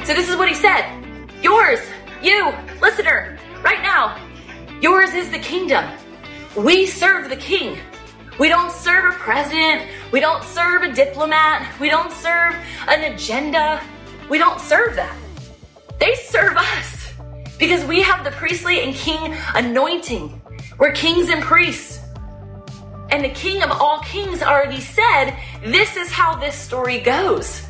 So this is what he said. Yours, you, listener, right now, yours is the kingdom. We serve the king. We don't serve a president. We don't serve a diplomat. We don't serve an agenda. We don't serve that. They serve us because we have the priestly and king anointing. We're kings and priests. And the King of all kings already said, this is how this story goes.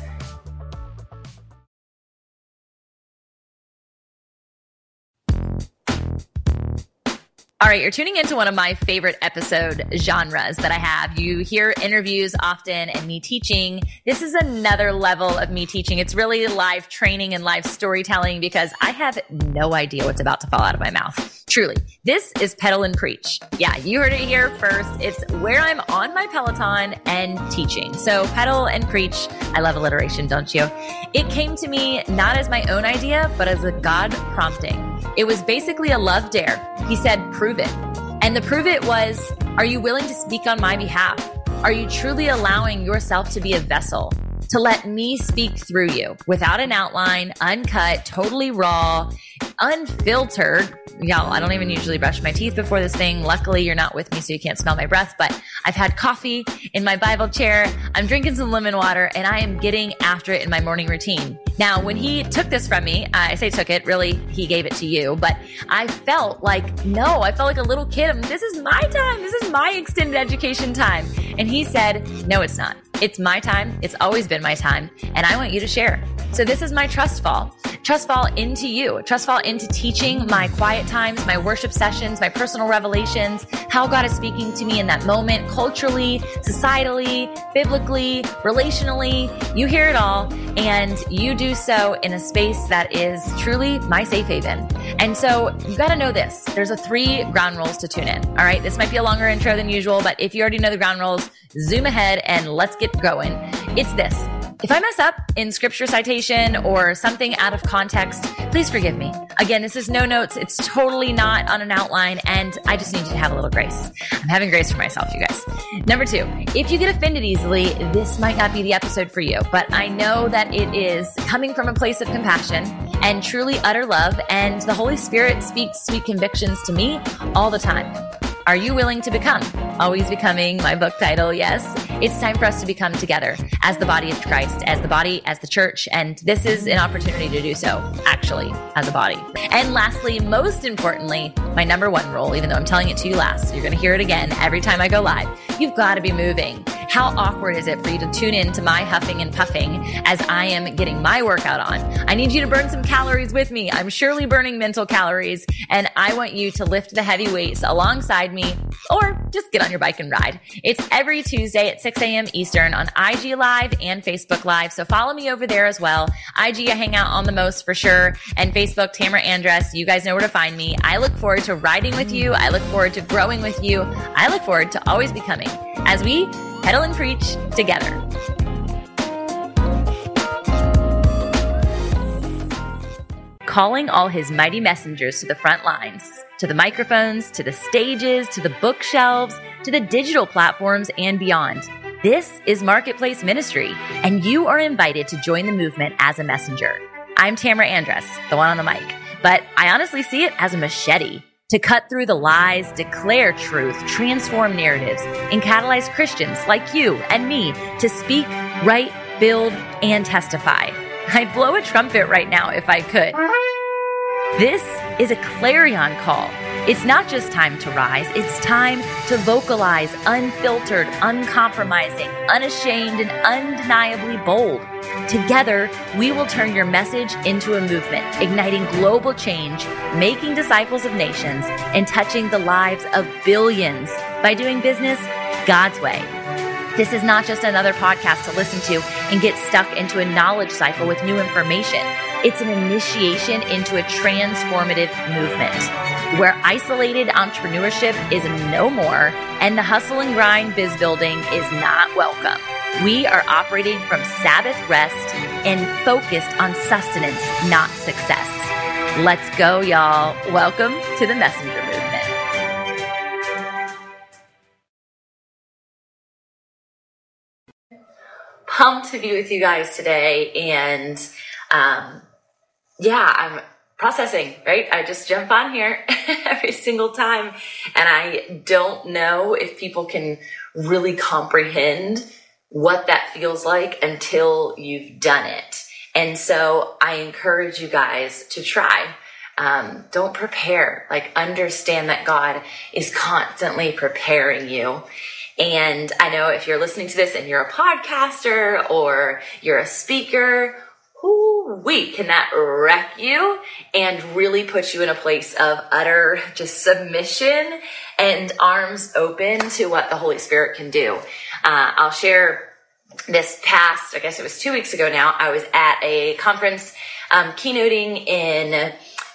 All right, you're tuning into one of my favorite episode genres that I have. You hear interviews often and me teaching. This is another level of me teaching. It's really live training and live storytelling because I have no idea what's about to fall out of my mouth. Truly. This is Pedal and Preach. Yeah, you heard it here first. It's where I'm on my Peloton and teaching. So Pedal and Preach. I love alliteration, don't you? It came to me not as my own idea, but as a God prompting. It was basically a love dare. He said, prove it. And the prove it was, are you willing to speak on my behalf? Are you truly allowing yourself to be a vessel, to let me speak through you without an outline, uncut, totally raw, unfiltered? Y'all, I don't even usually brush my teeth before this thing. Luckily, you're not with me, so you can't smell my breath, but I've had coffee in my Bible chair. I'm drinking some lemon water, and I am getting after it in my morning routine. Now, when he took this from me, I say took it, really, he gave it to you, but I felt like a little kid. This is my time. This is my extended education time. And he said, no, it's not. It's my time. It's always been my time. And I want you to share. So this is my trust fall into you, trust fall into teaching, my quiet times, my worship sessions, my personal revelations, how God is speaking to me in that moment, culturally, societally, biblically, relationally. You hear it all, and you do so in a space that is truly my safe haven. And so you got to know this. There's 3 ground rules to tune in. All right. This might be a longer intro than usual, but if you already know the ground rules, zoom ahead and let's get going. It's this. If I mess up in scripture citation or something out of context, please forgive me. Again, this is no notes. It's totally not on an outline, and I just need you to have a little grace. I'm having grace for myself, you guys. Number 2, if you get offended easily, this might not be the episode for you, but I know that it is coming from a place of compassion and truly utter love, and the Holy Spirit speaks sweet convictions to me all the time. Are you willing to become? Always Becoming, my book title, yes. It's time for us to become together as the body of Christ, as the body, as the church, and this is an opportunity to do so, actually, as a body. And lastly, most importantly, my number 1 rule, even though I'm telling it to you last, you're going to hear it again every time I go live. You've got to be moving. How awkward is it for you to tune in to my huffing and puffing as I am getting my workout on? I need you to burn some calories with me. I'm surely burning mental calories, and I want you to lift the heavy weights alongside me, or just get on your bike and ride. It's every Tuesday at 6 a.m. Eastern on IG Live and Facebook Live, so follow me over there as well. IG, I hang out on the most for sure, and Facebook, Tamara Andress, you guys know where to find me. I look forward to riding with you. I look forward to growing with you. I look forward to always becoming as we pedal and preach together. Calling all his mighty messengers to the front lines, to the microphones, to the stages, to the bookshelves, to the digital platforms and beyond. This is Marketplace Ministry, and you are invited to join the movement as a messenger. I'm Tamara Andress, the one on the mic, but I honestly see it as a machete to cut through the lies, declare truth, transform narratives, and catalyze Christians like you and me to speak, write, build, and testify. I'd blow a trumpet right now if I could. This is a clarion call. It's not just time to rise, it's time to vocalize unfiltered, uncompromising, unashamed, and undeniably bold. Together, we will turn your message into a movement, igniting global change, making disciples of nations, and touching the lives of billions by doing business God's way. This is not just another podcast to listen to and get stuck into a knowledge cycle with new information. It's an initiation into a transformative movement where isolated entrepreneurship is no more and the hustle and grind biz building is not welcome. We are operating from Sabbath rest and focused on sustenance, not success. Let's go, y'all. Welcome to the Messenger Movement. Pumped to be with you guys today, and I'm processing, right? I just jump on here every single time. And I don't know if people can really comprehend what that feels like until you've done it. And so I encourage you guys to try. Don't prepare, understand that God is constantly preparing you. And I know if you're listening to this and you're a podcaster or you're a speaker, can that wreck you and really put you in a place of utter just submission and arms open to what the Holy Spirit can do. I'll share this past, I guess it was 2 weeks ago now, I was at a conference keynoting in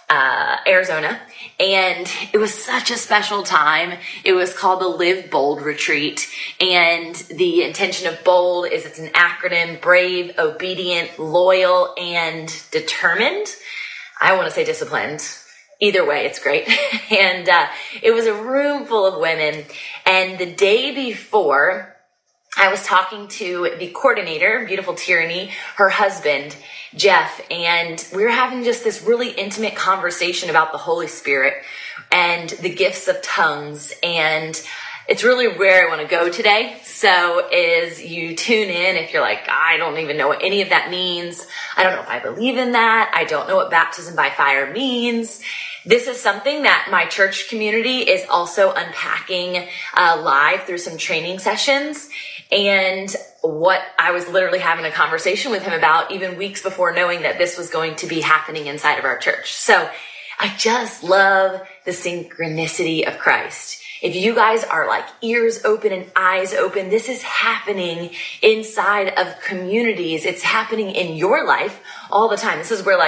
Arizona, and it was such a special time. It was called the Live Bold Retreat, and the intention of BOLD is it's an acronym: brave, obedient, loyal, and determined. I want to say disciplined. Either way, it's great. And it was a room full of women, and the day before, I was talking to the coordinator, Beautiful Tyranny, her husband, Jeff, and we were having just this really intimate conversation about the Holy Spirit and the gifts of tongues. And it's really where I want to go today. So is you tune in if you're like, I don't even know what any of that means. I don't know if I believe in that. I don't know what baptism by fire means. This is something that my church community is also unpacking live through some training sessions. And what I was literally having a conversation with him about even weeks before knowing that this was going to be happening inside of our church. So I just love the synchronicity of Christ. If you guys are ears open and eyes open, this is happening inside of communities. It's happening in your life all the time. This is where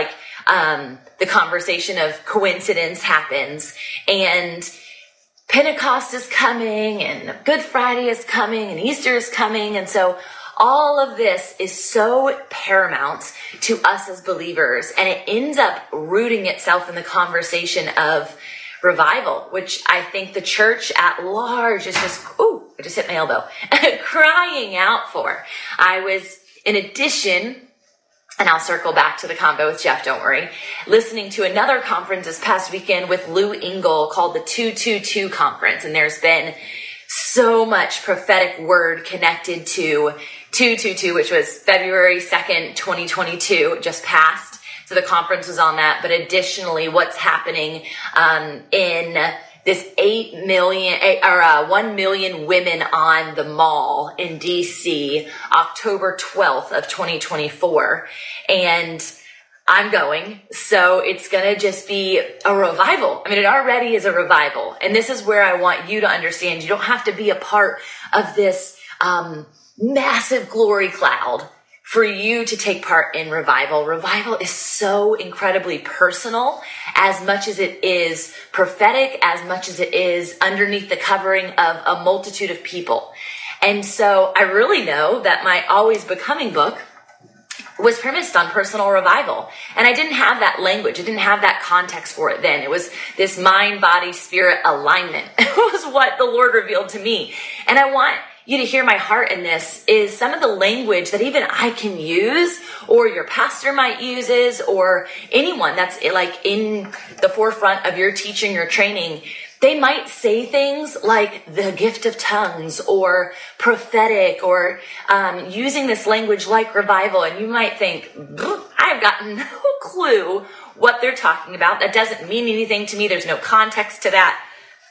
the conversation of coincidence happens, and Pentecost is coming, and Good Friday is coming, and Easter is coming. And so all of this is so paramount to us as believers, and it ends up rooting itself in the conversation of revival, which I think the church at large is just, I just hit my elbow, crying out for. I was, in addition, and I'll circle back to the combo with Jeff, don't worry, listening to another conference this past weekend with Lou Engle called the 222 Conference. And there's been so much prophetic word connected to 222, which was February 2nd, 2022, just passed. So the conference was on that. But additionally, what's happening in this 1 million women on the mall in DC, October 12th of 2024. And I'm going. So it's going to just be a revival. I mean, it already is a revival. And this is where I want you to understand. You don't have to be a part of this massive glory cloud for you to take part in revival. Revival is so incredibly personal, as much as it is prophetic, as much as it is underneath the covering of a multitude of people. And so I really know that my Always Becoming book was premised on personal revival. And I didn't have that language. I didn't have that context for it then. It was this mind, body, spirit alignment. It was what the Lord revealed to me. And I want you to hear my heart in this is some of the language that even I can use, or your pastor might uses, or anyone that's in the forefront of your teaching or training. They might say things like the gift of tongues or prophetic, or using this language like revival. And you might think, I've got no clue what they're talking about. That doesn't mean anything to me. There's no context to that.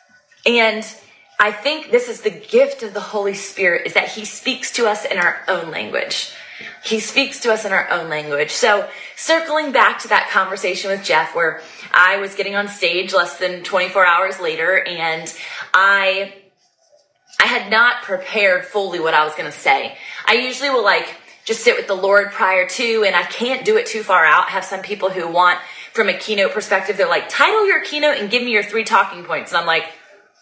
And I think this is the gift of the Holy Spirit, is that he speaks to us in our own language. He speaks to us in our own language. So circling back to that conversation with Jeff, where I was getting on stage less than 24 hours later, and I had not prepared fully what I was going to say. I usually will just sit with the Lord prior to, and I can't do it too far out. I have some people who want, from a keynote perspective, they're like, title your keynote and give me your 3 talking points. And I'm like,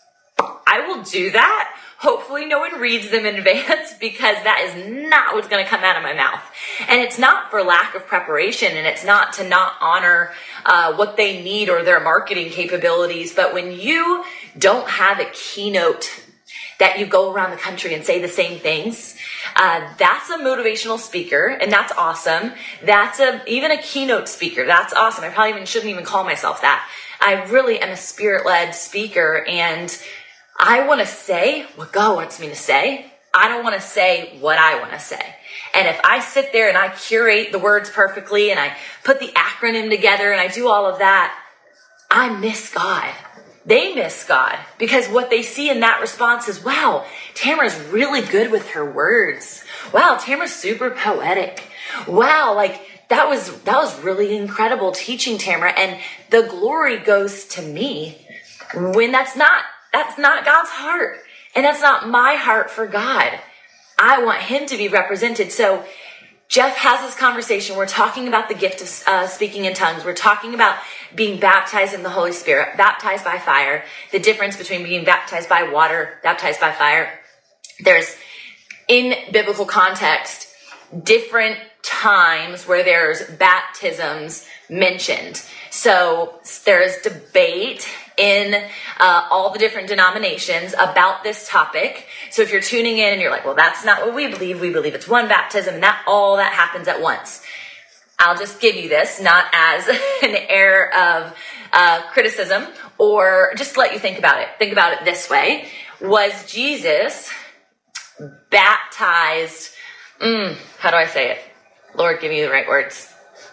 I will do that. Hopefully no one reads them in advance, because that is not what's going to come out of my mouth. And it's not for lack of preparation, and it's not to not honor what they need or their marketing capabilities. But when you don't have a keynote that you go around the country and say the same things. That's a motivational speaker, and that's awesome. That's even a keynote speaker. That's awesome. I probably shouldn't even call myself that. I really am a spirit-led speaker, and I want to say what God wants me to say. I don't want to say what I want to say. And if I sit there and I curate the words perfectly and I put the acronym together and I do all of that, I miss God. They miss God because what they see in that response is, wow, Tamara's really good with her words. Wow, Tamara's super poetic. Wow, like that was really incredible teaching, Tamara. And the glory goes to me when that's not God's heart. And that's not my heart for God. I want him to be represented. So Jeff has this conversation. We're talking about the gift of speaking in tongues. We're talking about being baptized in the Holy Spirit, baptized by fire, the difference between being baptized by water, baptized by fire. There's, in biblical context, different times where there's baptisms mentioned. So there's debate in all the different denominations about this topic. So if you're tuning in and you're like, well, that's not what we believe it's one baptism and that all that happens at once. I'll just give you this, not as an air of criticism or just to let you think about it. Think about it this way. Was Jesus baptized? How do I say it? Lord, give me the right words.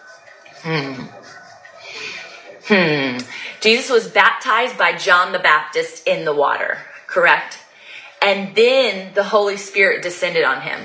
Jesus was baptized by John the Baptist in the water, correct? And then the Holy Spirit descended on him.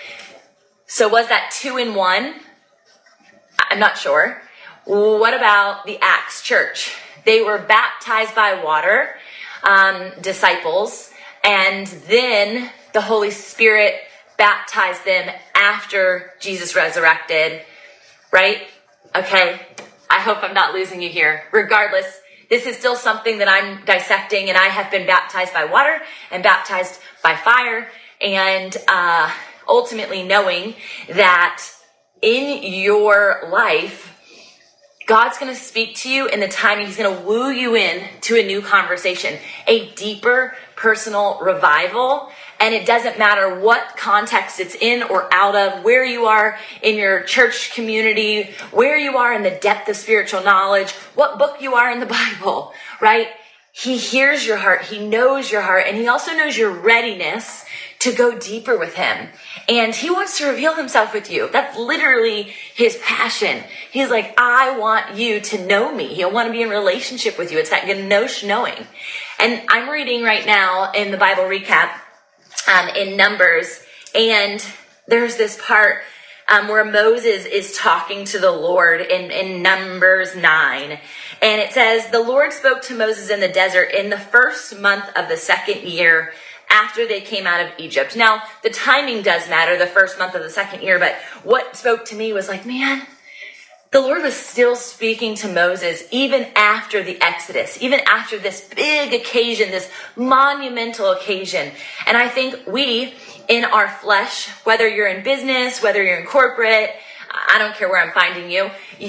So was that 2 in 1? I'm not sure. What about the Acts church? They were baptized by water, disciples, and then the Holy Spirit baptized them after Jesus resurrected, right? Okay. I hope I'm not losing you here. Regardless, this is still something that I'm dissecting, and I have been baptized by water and baptized by fire, and ultimately knowing that in your life, God's going to speak to you in the time he's going to woo you in to a new conversation, a deeper personal revival. And it doesn't matter what context it's in or out of, where you are in your church community, where you are in the depth of spiritual knowledge, what book you are in the Bible, right? He hears your heart. He knows your heart. And he also knows your readiness to go deeper with him. And he wants to reveal himself with you. That's literally his passion. He's like, I want you to know me. He'll want to be in relationship with you. It's that gnosh knowing. And I'm reading right now in the Bible recap in Numbers. And there's this part where Moses is talking to the Lord in Numbers 9. And it says, the Lord spoke to Moses in the desert in the first month of the second year after they came out of Egypt. Now, the timing does matter, the first month of the second year, but what spoke to me was like, man, the Lord was still speaking to Moses even after the Exodus, even after this big occasion, this monumental occasion. And I think we, in our flesh, whether you're in business, whether you're in corporate, I don't care where I'm finding you,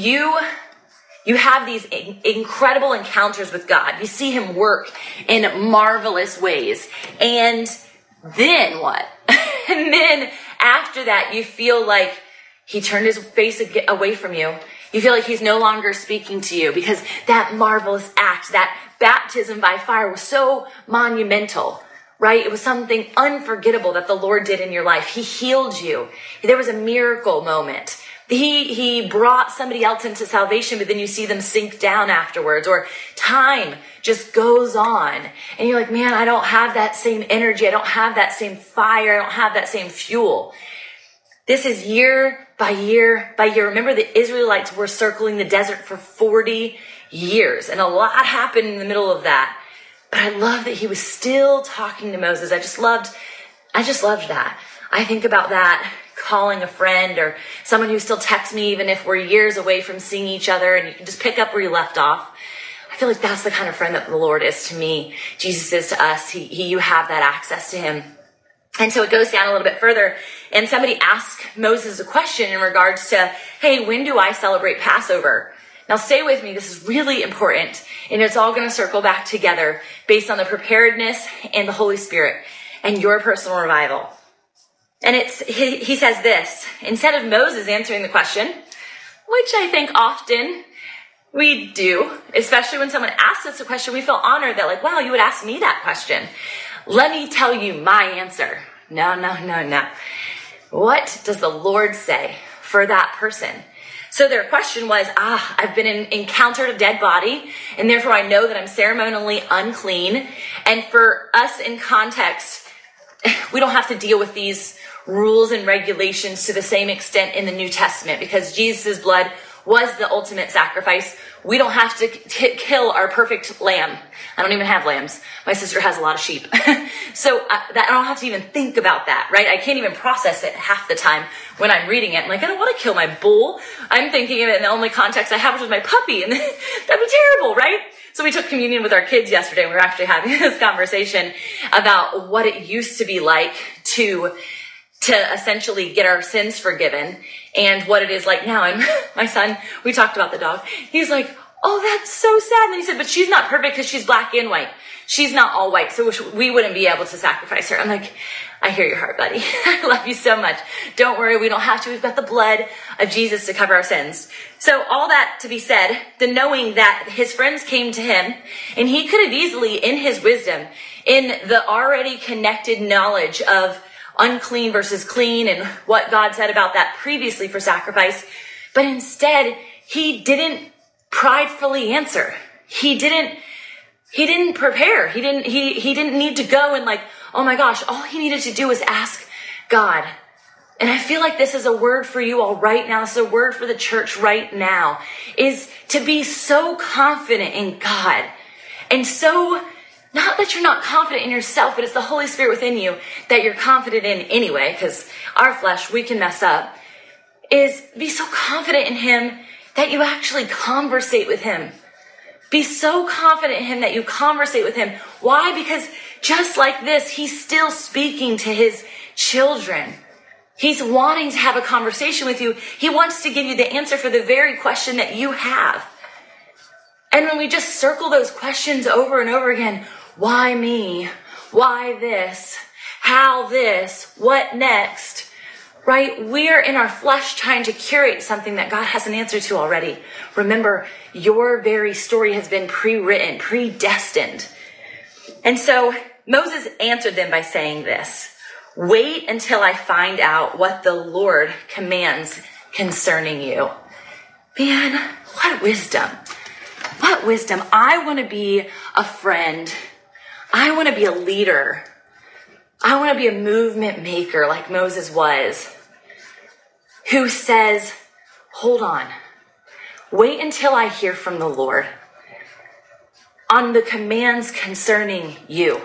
you have these incredible encounters with God. You see him work in marvelous ways. And then what? And then after that, you feel like he turned his face away from you. You feel like he's no longer speaking to you because that marvelous act, that baptism by fire was so monumental, right? It was something unforgettable that the Lord did in your life. He healed you. There was a miracle moment. He brought somebody else into salvation, but then you see them sink down afterwards, or time just goes on and you're like, man, I don't have that same energy. I don't have that same fire. I don't have that same fuel. This is year by year by year. Remember, the Israelites were circling the desert for 40 years, and a lot happened in the middle of that. But I love that he was still talking to Moses. I just loved that. I think about that, calling a friend or someone who still texts me even if we're years away from seeing each other, and you can just pick up where you left off. I feel like that's the kind of friend that the Lord is to me. Jesus is to us. You have that access to him. And so it goes down a little bit further, and somebody asked Moses a question in regards to, hey, when do I celebrate Passover? Now stay with me. This is really important, and it's all going to circle back together based on the preparedness and the Holy Spirit. and your personal revival. And he says this, instead of Moses answering the question, which I think often we do, especially when someone asks us a question, we feel honored that like, wow, you would ask me that question. Let me tell you my answer. No. What does the Lord say for that person? So their question was, I've encountered a dead body, and therefore I know that I'm ceremonially unclean. And for us in context, we don't have to deal with these rules and regulations to the same extent in the New Testament because Jesus' blood was the ultimate sacrifice. We don't have to kill our perfect lamb. I don't even have lambs. My sister has a lot of sheep. So I don't have to even think about that, right? I can't even process it half the time when I'm reading it. I'm like, I don't want to kill my bull. I'm thinking of it in the only context I have, which is my puppy. And that'd be terrible, right? So we took communion with our kids yesterday. We were actually having this conversation about what it used to be like to essentially get our sins forgiven and what it is like now. And my son, we talked about the dog. He's like, oh, that's so sad. And then he said, but she's not perfect because she's black and white. She's not all white. So we wouldn't be able to sacrifice her. I'm like, I hear your heart, buddy. I love you so much. Don't worry. We don't have to. We've got the blood of Jesus to cover our sins. So all that to be said, the knowing that his friends came to him and he could have easily, in his wisdom, in the already connected knowledge of unclean versus clean and what God said about that previously for sacrifice. But instead, he didn't pridefully answer. He didn't prepare. He didn't need to go and like, oh my gosh, all he needed to do was ask God. And I feel like this is a word for you all right now. This is a word for the church right now, is to be so confident in God. And so, not that you're not confident in yourself, but it's the Holy Spirit within you that you're confident in anyway, because our flesh, we can mess up, is be so confident in him that you actually conversate with him. Be so confident in him that you conversate with him. Why? Because just like this, he's still speaking to his children. He's wanting to have a conversation with you. He wants to give you the answer for the very question that you have. And when we just circle those questions over and over again, why me? Why this? How this? What next? Right? We're in our flesh trying to curate something that God has an answer to already. Remember, your very story has been pre-written, predestined. And so Moses answered them by saying this, wait until I find out what the Lord commands concerning you. Man, what wisdom. What wisdom. I want to be a friend. I want to be a leader. I want to be a movement maker like Moses was, who says, hold on, wait until I hear from the Lord on the commands concerning you.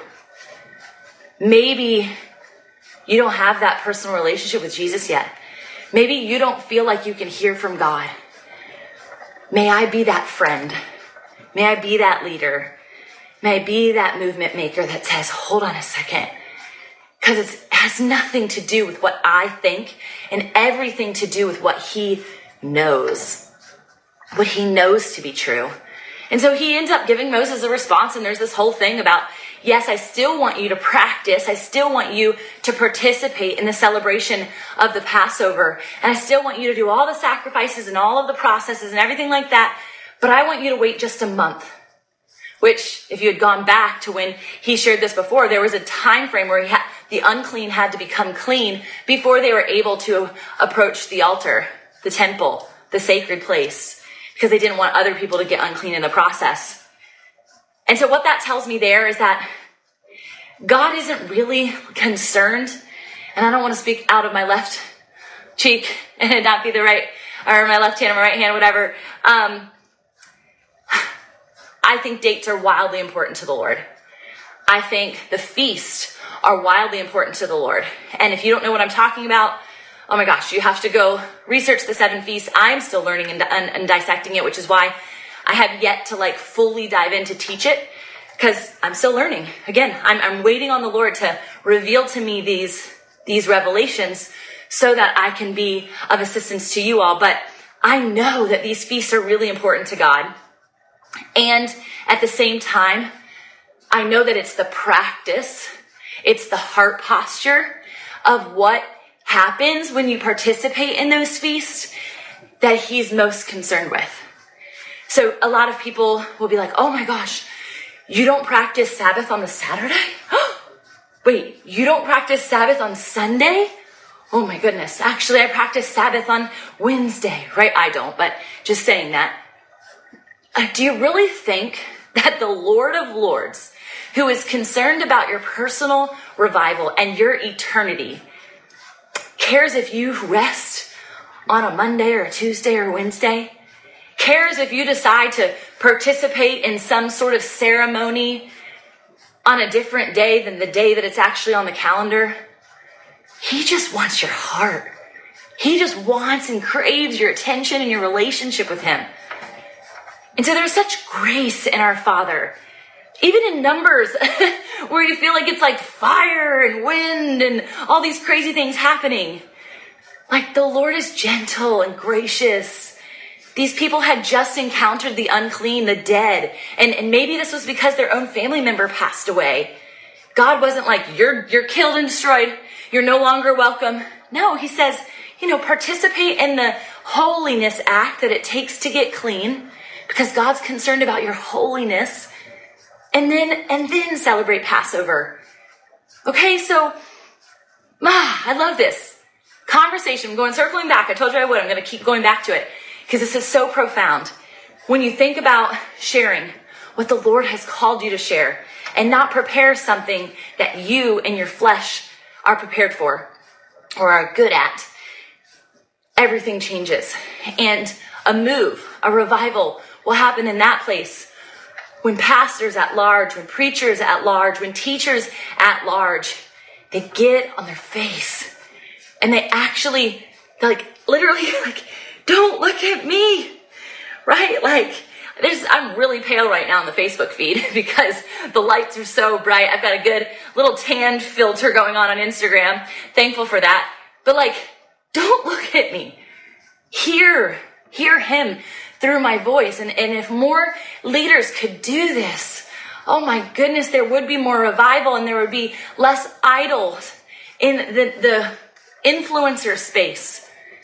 Maybe you don't have that personal relationship with Jesus yet. Maybe you don't feel like you can hear from God. May I be that friend. May I be that leader. May I be that movement maker that says, hold on a second. Because it has nothing to do with what I think and everything to do with what he knows. What he knows to be true. And so he ends up giving Moses a response, and there's this whole thing about, yes, I still want you to practice. I still want you to participate in the celebration of the Passover. And I still want you to do all the sacrifices and all of the processes and everything like that. But I want you to wait just a month. Which, if you had gone back to when he shared this before, there was a time frame where the unclean had to become clean before they were able to approach the altar, the temple, the sacred place, because they didn't want other people to get unclean in the process. And so what that tells me there is that God isn't really concerned, and I don't want to speak out of my left cheek and not be the right, or my left hand or my right hand, whatever. I think dates are wildly important to the Lord. I think the feasts are wildly important to the Lord. And if you don't know what I'm talking about, oh my gosh, you have to go research the 7 feasts. I'm still learning and dissecting it, which is why I have yet to fully dive in to teach it, because I'm still learning. Again, I'm waiting on the Lord to reveal to me these revelations so that I can be of assistance to you all. But I know that these feasts are really important to God. And at the same time, I know that it's the practice It's the heart posture of what happens when you participate in those feasts that he's most concerned with. So a lot of people will be like, oh my gosh, you don't practice Sabbath on the Saturday? Wait, you don't practice Sabbath on Sunday? Oh my goodness. Actually, I practice Sabbath on Wednesday, right? I don't, but just saying that. Do you really think that the Lord of Lords, who is concerned about your personal revival and your eternity, cares if you rest on a Monday or a Tuesday or a Wednesday? Cares if you decide to participate in some sort of ceremony on a different day than the day that it's actually on the calendar? He just wants your heart. He just wants and craves your attention and your relationship with him. And so there's such grace in our Father, even in Numbers, where you feel like it's like fire and wind and all these crazy things happening. Like the Lord is gentle and gracious. These people had just encountered the unclean, the dead. And maybe this was because their own family member passed away. God wasn't like, you're killed and destroyed. You're no longer welcome. No, he says, participate in the holiness act that it takes to get clean, because God's concerned about your holiness. And then celebrate Passover. Okay, so I love this conversation. I'm going circling back. I told you I would. I'm going to keep going back to it because this is so profound. When you think about sharing what the Lord has called you to share and not prepare something that you and your flesh are prepared for or are good at, everything changes. And a move, a revival will happen in that place when pastors at large, when preachers at large, when teachers at large, they get on their face and they actually, literally, don't look at me, right? I'm really pale right now on the Facebook feed because the lights are so bright. I've got a good little tan filter going on Instagram. Thankful for that. But don't look at me. Hear him through my voice. And if more leaders could do this, oh my goodness, there would be more revival and there would be less idols in the influencer space.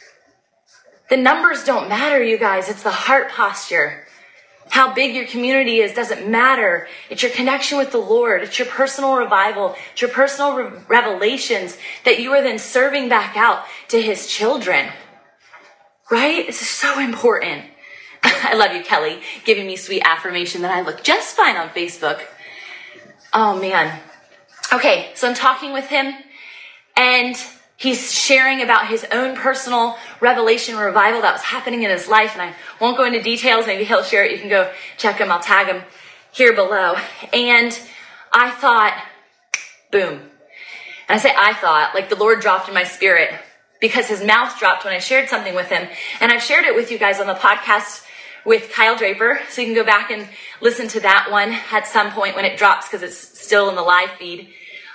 The numbers don't matter, you guys. It's the heart posture. How big your community is doesn't matter. It's your connection with the Lord. It's your personal revival. It's your personal revelations that you are then serving back out to his children. Right? This is so important. I love you, Kelly, giving me sweet affirmation that I look just fine on Facebook. Oh, man. Okay, so I'm talking with him, and he's sharing about his own personal revelation revival that was happening in his life, and I won't go into details. Maybe he'll share it. You can go check him. I'll tag him here below. And I thought, boom. And I say I thought, like the Lord dropped in my spirit because his mouth dropped when I shared something with him. And I've shared it with you guys on the podcast with Kyle Draper, so you can go back and listen to that one at some point when it drops because it's still in the live feed.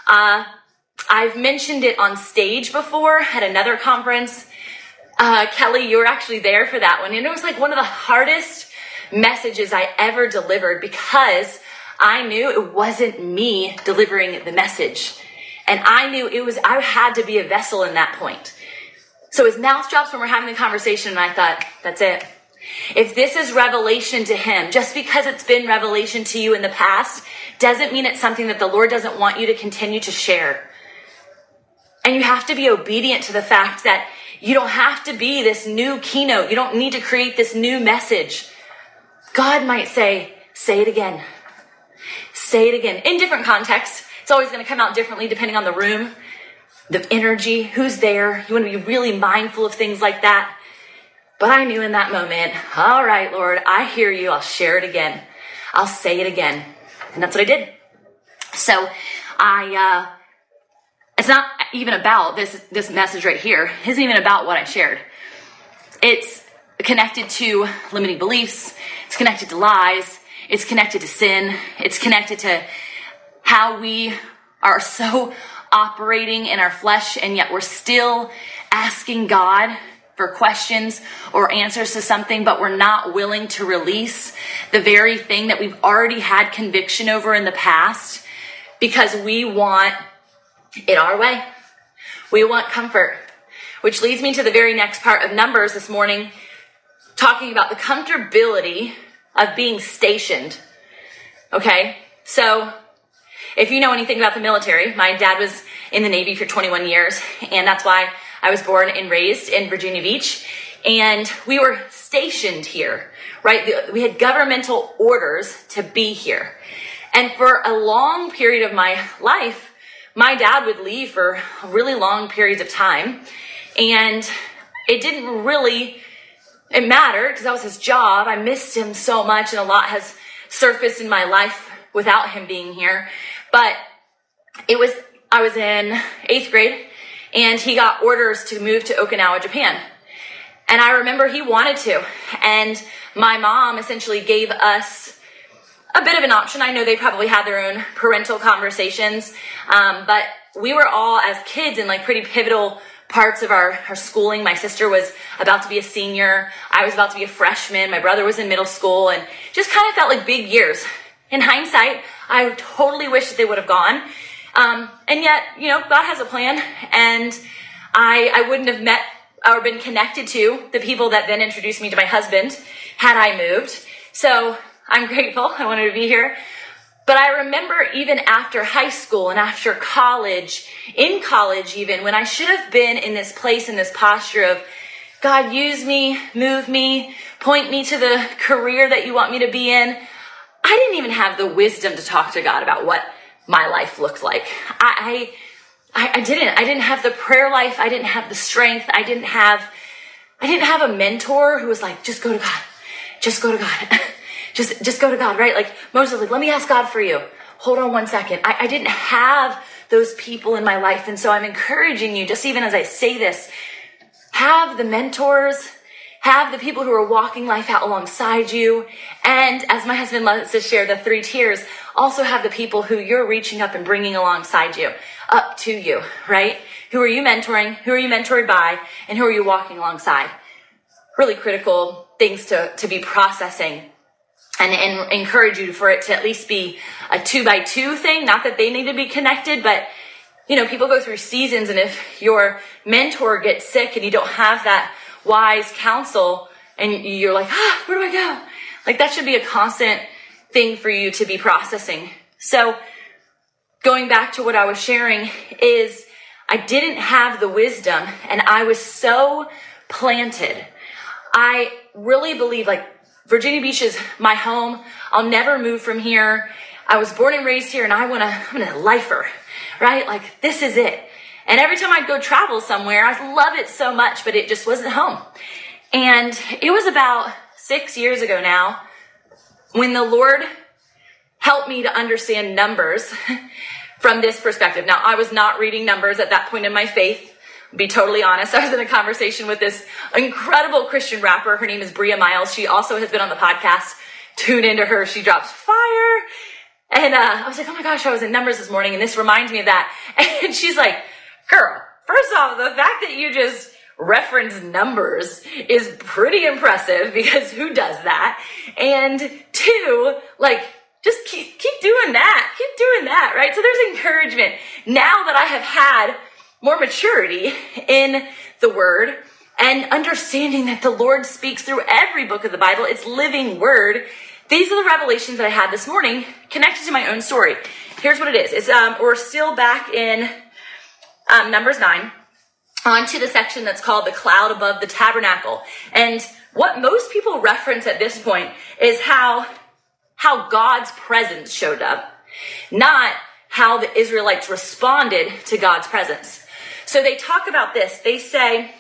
I've mentioned it on stage before at another conference. Kelly, you were actually there for that one. And it was like one of the hardest messages I ever delivered because I knew it wasn't me delivering the message. And I knew I had to be a vessel in that point. So his mouth drops when we're having the conversation, and I thought, that's it. If this is revelation to him, just because it's been revelation to you in the past, doesn't mean it's something that the Lord doesn't want you to continue to share. And you have to be obedient to the fact that you don't have to be this new keynote. You don't need to create this new message. God might say it again. Say it again. In different contexts. It's always going to come out differently depending on the room, the energy, who's there. You want to be really mindful of things like that. But I knew in that moment, all right, Lord, I hear you. I'll share it again. I'll say it again. And that's what I did. So it's not even about this message right here. It isn't even about what I shared. It's connected to limiting beliefs. It's connected to lies. It's connected to sin. It's connected to how we are so operating in our flesh, and yet we're still asking God for questions or answers to something, but we're not willing to release the very thing that we've already had conviction over in the past because we want it our way. We want comfort, which leads me to the very next part of Numbers this morning, talking about the comfortability of being stationed. Okay, so if you know anything about the military, my dad was in the Navy for 21 years, and that's why I was born and raised in Virginia Beach, and we were stationed here, right? We had governmental orders to be here. And for a long period of my life, my dad would leave for really long periods of time, and it didn't really, it mattered because that was his job. I missed him so much, and a lot has surfaced in my life without him being here. But I was in 8th grade, and he got orders to move to Okinawa, Japan. And I remember he wanted to. And my mom essentially gave us a bit of an option. I know they probably had their own parental conversations, but we were all, as kids, in like pretty pivotal parts of our schooling. My sister was about to be a senior. I was about to be a freshman. My brother was in middle school, and just kind of felt like big years. In hindsight, I totally wish that they would have gone. And yet, God has a plan, and I wouldn't have met or been connected to the people that then introduced me to my husband had I moved. So I'm grateful. I wanted to be here. But I remember even after high school and after college, in college even, when I should have been in this place, in this posture of, God, use me, move me, point me to the career that you want me to be in. I didn't even have the wisdom to talk to God about what my life looked like. I didn't have the prayer life. I didn't have the strength. I didn't have a mentor who was like, just go to God. Just go to God. just go to God, right? Like Moses was like, let me ask God for you. Hold on one second. I didn't have those people in my life. And so I'm encouraging you, just even as I say this, have the mentors, have the people who are walking life out alongside you. And as my husband loves to share, the 3 tiers, also have the people who you're reaching up and bringing alongside you, up to you, right? Who are you mentoring? Who are you mentored by? And who are you walking alongside? Really critical things to be processing, and encourage you for it to at least be a 2x2 thing. Not that they need to be connected, but people go through seasons, and if your mentor gets sick and you don't have that wise counsel, and you're like, where do I go? Like that should be a constant thing for you to be processing. So going back to what I was sharing is I didn't have the wisdom, and I was so planted. I really believe like Virginia Beach is my home. I'll never move from here. I was born and raised here, and I'm a lifer, right? Like this is it. And every time I'd go travel somewhere, I love it so much, but it just wasn't home. And it was about 6 years ago now when the Lord helped me to understand numbers from this perspective. Now, I was not reading numbers at that point in my faith. Be totally honest. I was in a conversation with this incredible Christian rapper. Her name is Bria Miles. She also has been on the podcast. Tune into her. She drops fire. And I was like, oh my gosh, I was in Numbers this morning, and this reminds me of that. And she's like, girl, first off, the fact that you just reference numbers is pretty impressive, because who does that? And 2, like, just keep doing that. Keep doing that, right? So there's encouragement. Now that I have had more maturity in the word and understanding that the Lord speaks through every book of the Bible, it's living word. These are the revelations that I had this morning connected to my own story. Here's what it is. We're still back in Numbers 9 onto the section that's called the cloud above the tabernacle. And what most people reference at this point is how God's presence showed up, not how the Israelites responded to God's presence. So they talk about this. They say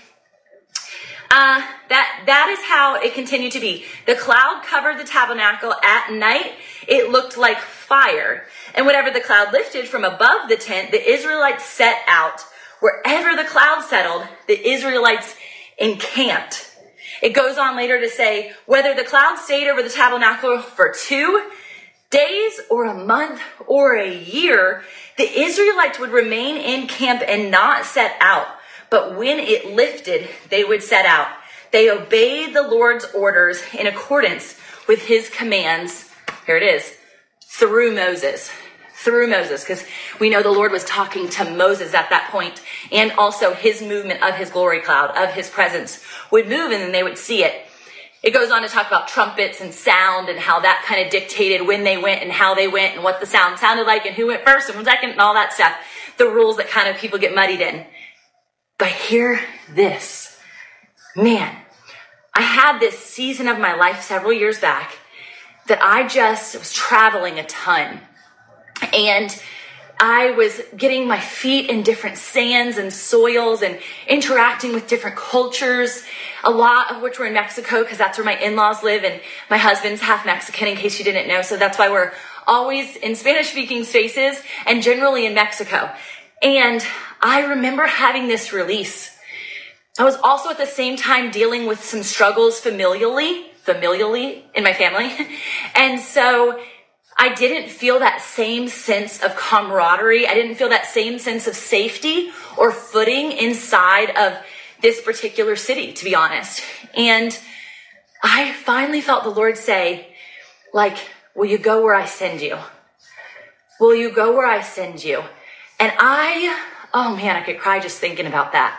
that is how it continued to be. The cloud covered the tabernacle at night. It looked like fire. And whenever the cloud lifted from above the tent, the Israelites set out. Wherever the cloud settled, the Israelites encamped. It goes on later to say, whether the cloud stayed over the tabernacle for 2 days or a month or a year, the Israelites would remain in camp and not set out. But when it lifted, they would set out. They obeyed the Lord's orders in accordance with his commands. Here it is. Through Moses. through Moses, because we know the Lord was talking to Moses at that point, and also his movement of his glory cloud, of his presence would move, and then they would see it. It goes on to talk about trumpets and sound and how that kind of dictated when they went and how they went and what the sound sounded like and who went first and second and all that stuff. The rules that kind of people get muddied in. But hear this. Man, I had this season of my life several years back that I just was traveling a ton. And I was getting my feet in different sands and soils and interacting with different cultures, a lot of which were in Mexico because that's where my in-laws live, and my husband's half Mexican in case you didn't know. So that's why we're always in Spanish-speaking spaces and generally in Mexico. And I remember having this release. I was also at the same time dealing with some struggles familially in my family. And so I didn't feel that same sense of camaraderie. I didn't feel that same sense of safety or footing inside of this particular city, to be honest. And I finally felt the Lord say, like, will you go where I send you? Will you go where I send you? And oh man, I could cry just thinking about that.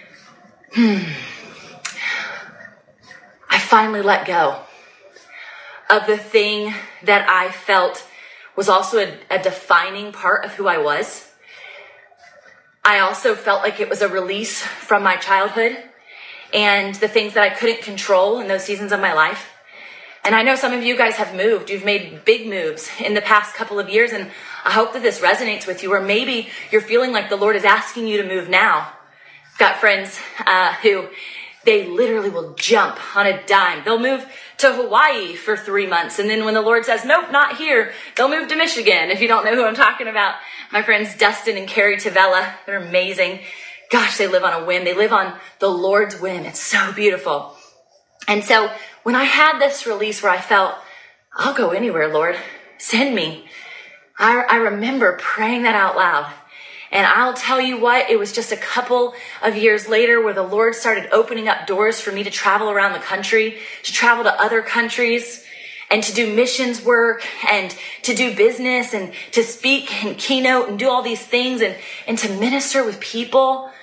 I finally let go of the thing that I felt was also a defining part of who I was. I also felt like it was a release from my childhood and the things that I couldn't control in those seasons of my life. And I know some of you guys have moved. You've made big moves in the past couple of years, and I hope that this resonates with you, or maybe you're feeling like the Lord is asking you to move now. I've got friends who they literally will jump on a dime. They'll move to Hawaii for 3 months. And then when the Lord says, nope, not here, they'll move to Michigan. If you don't know who I'm talking about, my friends Dustin and Carrie Tavella, they're amazing. Gosh, they live on a whim. They live on the Lord's whim. It's so beautiful. And so when I had this release where I felt, I'll go anywhere, Lord, send me. I remember praying that out loud. And I'll tell you what, it was just a couple of years later where the Lord started opening up doors for me to travel around the country, to travel to other countries, and to do missions work, and to do business, and to speak and keynote and do all these things, and to minister with people.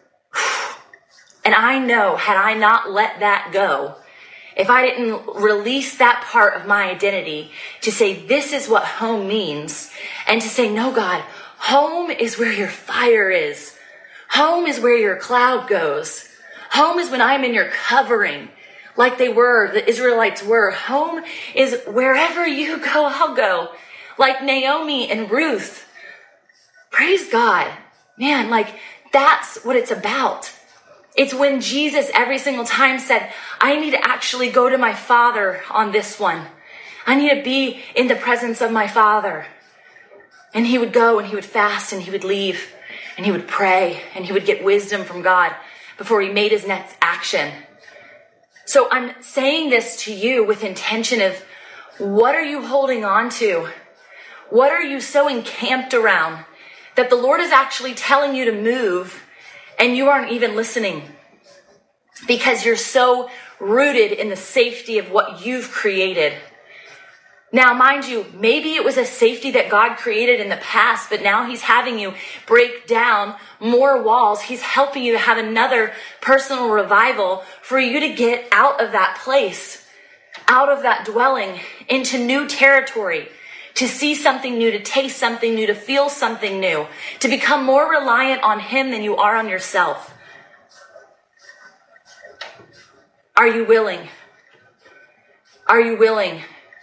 And I know, had I not let that go, if I didn't release that part of my identity to say, this is what home means, and to say, no, God, home is where your fire is. Home is where your cloud goes. Home is when I'm in your covering, like the Israelites were. Home is wherever you go, I'll go. Like Naomi and Ruth. Praise God. Man, like that's what it's about. It's when Jesus every single time said, I need to actually go to my Father on this one. I need to be in the presence of my Father. And he would go and he would fast and he would leave and he would pray and he would get wisdom from God before he made his next action. So I'm saying this to you with intention of, what are you holding on to? What are you so encamped around that the Lord is actually telling you to move and you aren't even listening because you're so rooted in the safety of what you've created? Now, mind you, maybe it was a safety that God created in the past, but now he's having you break down more walls. He's helping you to have another personal revival for you to get out of that place, out of that dwelling, into new territory, to see something new, to taste something new, to feel something new, to become more reliant on him than you are on yourself. Are you willing? Are you willing?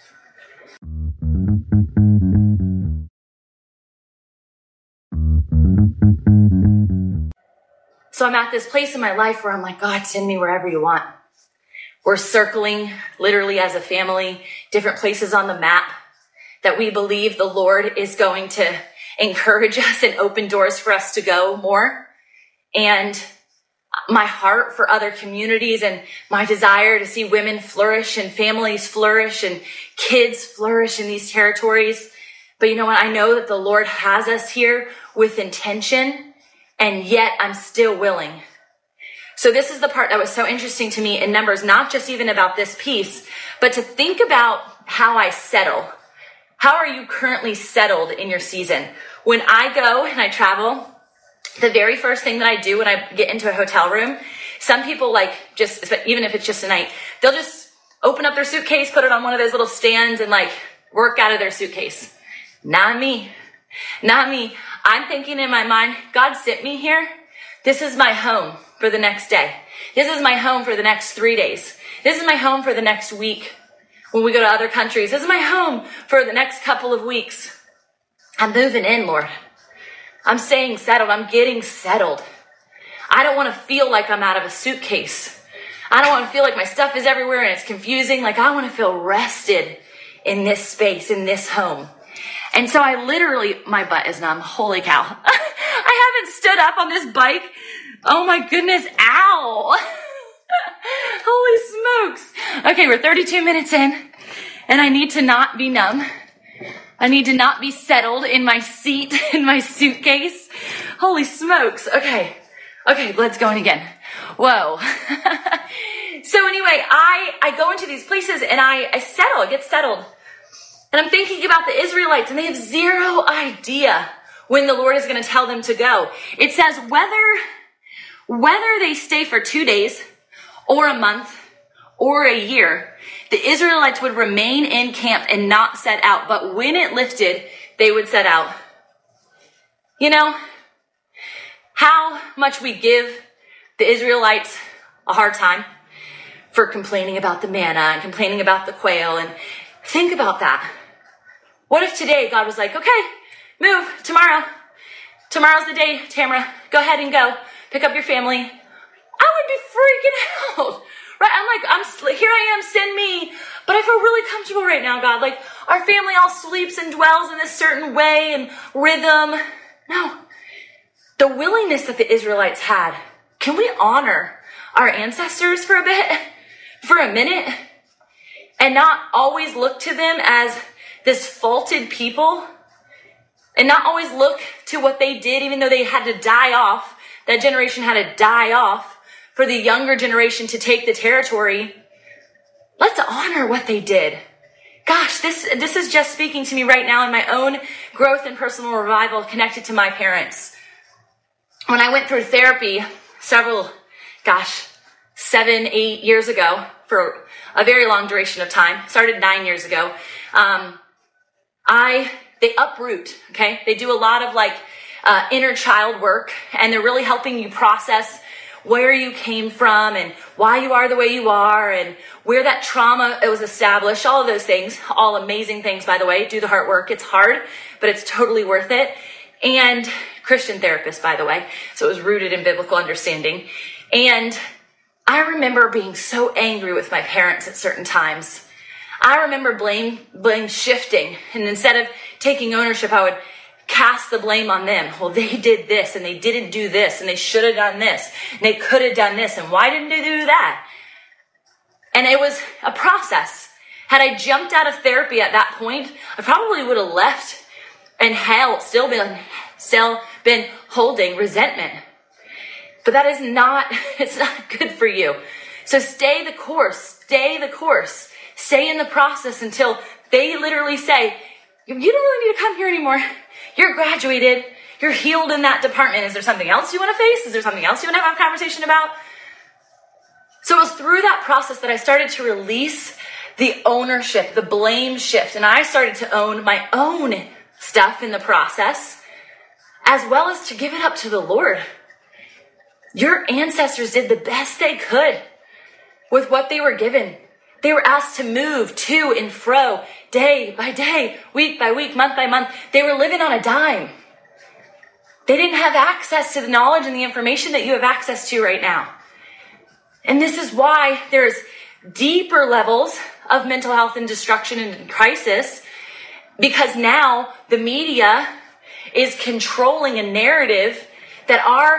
So I'm at this place in my life where I'm like, God, send me wherever you want. We're circling literally as a family, different places on the map that we believe the Lord is going to encourage us and open doors for us to go more. And my heart for other communities and my desire to see women flourish and families flourish and kids flourish in these territories. But you know what? I know that the Lord has us here with intention, and yet I'm still willing. So this is the part that was so interesting to me in Numbers, not just even about this piece, but to think about how I settle, How are you currently settled in your season? When I go and I travel, the very first thing that I do when I get into a hotel room, some people like just, even if it's just a night, they'll just open up their suitcase, put it on one of those little stands and like work out of their suitcase. Not me. Not me. I'm thinking in my mind, God sent me here. This is my home for the next day. This is my home for the next 3 days. This is my home for the next week. When we go to other countries, this is my home for the next couple of weeks. I'm moving in, Lord. I'm staying settled. I'm getting settled. I don't want to feel like I'm out of a suitcase. I don't want to feel like my stuff is everywhere and it's confusing. Like I want to feel rested in this space, in this home. And so I literally, my butt is numb. Holy cow. I haven't stood up on this bike. Oh my goodness. Ow. Holy smokes. Okay, we're 32 minutes in and I need to not be numb. I need to not be settled in my seat, in my suitcase. Holy smokes. Okay, let's go in again. Whoa. So anyway, I go into these places and I get settled. And I'm thinking about the Israelites and they have zero idea when the Lord is going to tell them to go. It says whether they stay for 2 days or a month or a year, the Israelites would remain in camp and not set out. But when it lifted, they would set out. You know, how much we give the Israelites a hard time for complaining about the manna and complaining about the quail. And think about that. What if today God was like, okay, move tomorrow. Tomorrow's the day, Tamara. Go ahead and go. Pick up your family. I would be freaking out. Right? I'm like, here I am, send me. But I feel really comfortable right now, God. Like our family all sleeps and dwells in this certain way and rhythm. No. The willingness that the Israelites had. Can we honor our ancestors for a bit? For a minute? And not always look to them as this faulted people? And not always look to what they did, even though they had to die off. That generation had to die off for the younger generation to take the territory. Let's honor what they did. Gosh, this is just speaking to me right now in my own growth and personal revival connected to my parents. When I went through therapy 7, 8 years ago for a very long duration of time, started 9 years ago, they uproot, okay? They do a lot of like inner child work and they're really helping you process where you came from and why you are the way you are and where that trauma was established, all of those things, all amazing things, by the way. Do the heart work. It's hard, but it's totally worth it. And Christian therapist, by the way. So it was rooted in biblical understanding. And I remember being so angry with my parents at certain times. I remember blame shifting. And instead of taking ownership, I would cast the blame on them. Well, they did this and they didn't do this and they should have done this and they could have done this and why didn't they do that? And it was a process. Had I jumped out of therapy at that point, I probably would have left and still been holding resentment. But that is it's not good for you. So stay the course, stay in the process until they literally say, you don't really need to come here anymore. You're graduated. You're healed in that department. Is there something else you want to face? Is there something else you want to have a conversation about? So it was through that process that I started to release the ownership, the blame shift. And I started to own my own stuff in the process, as well as to give it up to the Lord. Your ancestors did the best they could with what they were given. They were asked to move to and fro, day by day, week by week, month by month. They were living on a dime. They didn't have access to the knowledge and the information that you have access to right now. And this is why there's deeper levels of mental health and destruction and crisis, because now the media is controlling a narrative that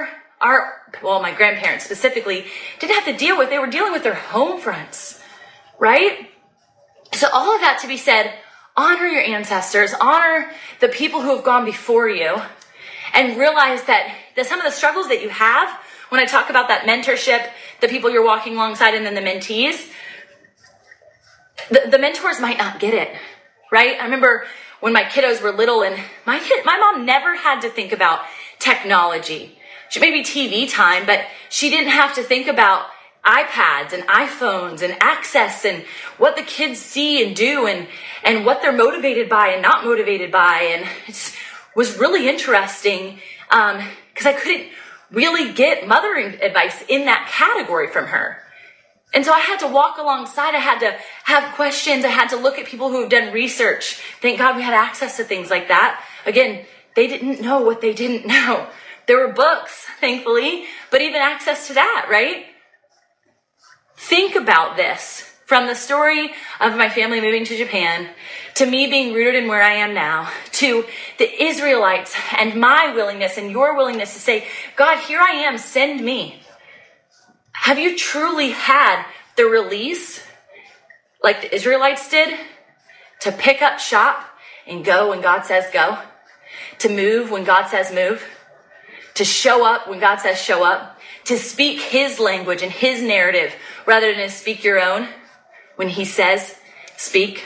my grandparents specifically didn't have to deal with. They were dealing with their home fronts. Right? So all of that to be said, honor your ancestors, honor the people who have gone before you, and realize that some of the struggles that you have, when I talk about that mentorship, the people you're walking alongside and then the mentees, the mentors might not get it, right? I remember when my kiddos were little, and my mom never had to think about technology. She maybe TV time, but she didn't have to think about iPads and iPhones and access and what the kids see and do and what they're motivated by and not motivated by. And it was really interesting because I couldn't really get mothering advice in that category from her. And so I had to walk alongside. I had to have questions. I had to look at people who have done research. Thank God we had access to things like that. Again, they didn't know what they didn't know. There were books, thankfully, but even access to that, right? Think about this. From the story of my family moving to Japan, to me being rooted in where I am now, to the Israelites and my willingness and your willingness to say, God, here I am, send me. Have you truly had the release, like the Israelites did, to pick up shop and go when God says go, to move when God says move, to show up when God says show up, to speak his language and his narrative rather than to speak your own when he says speak?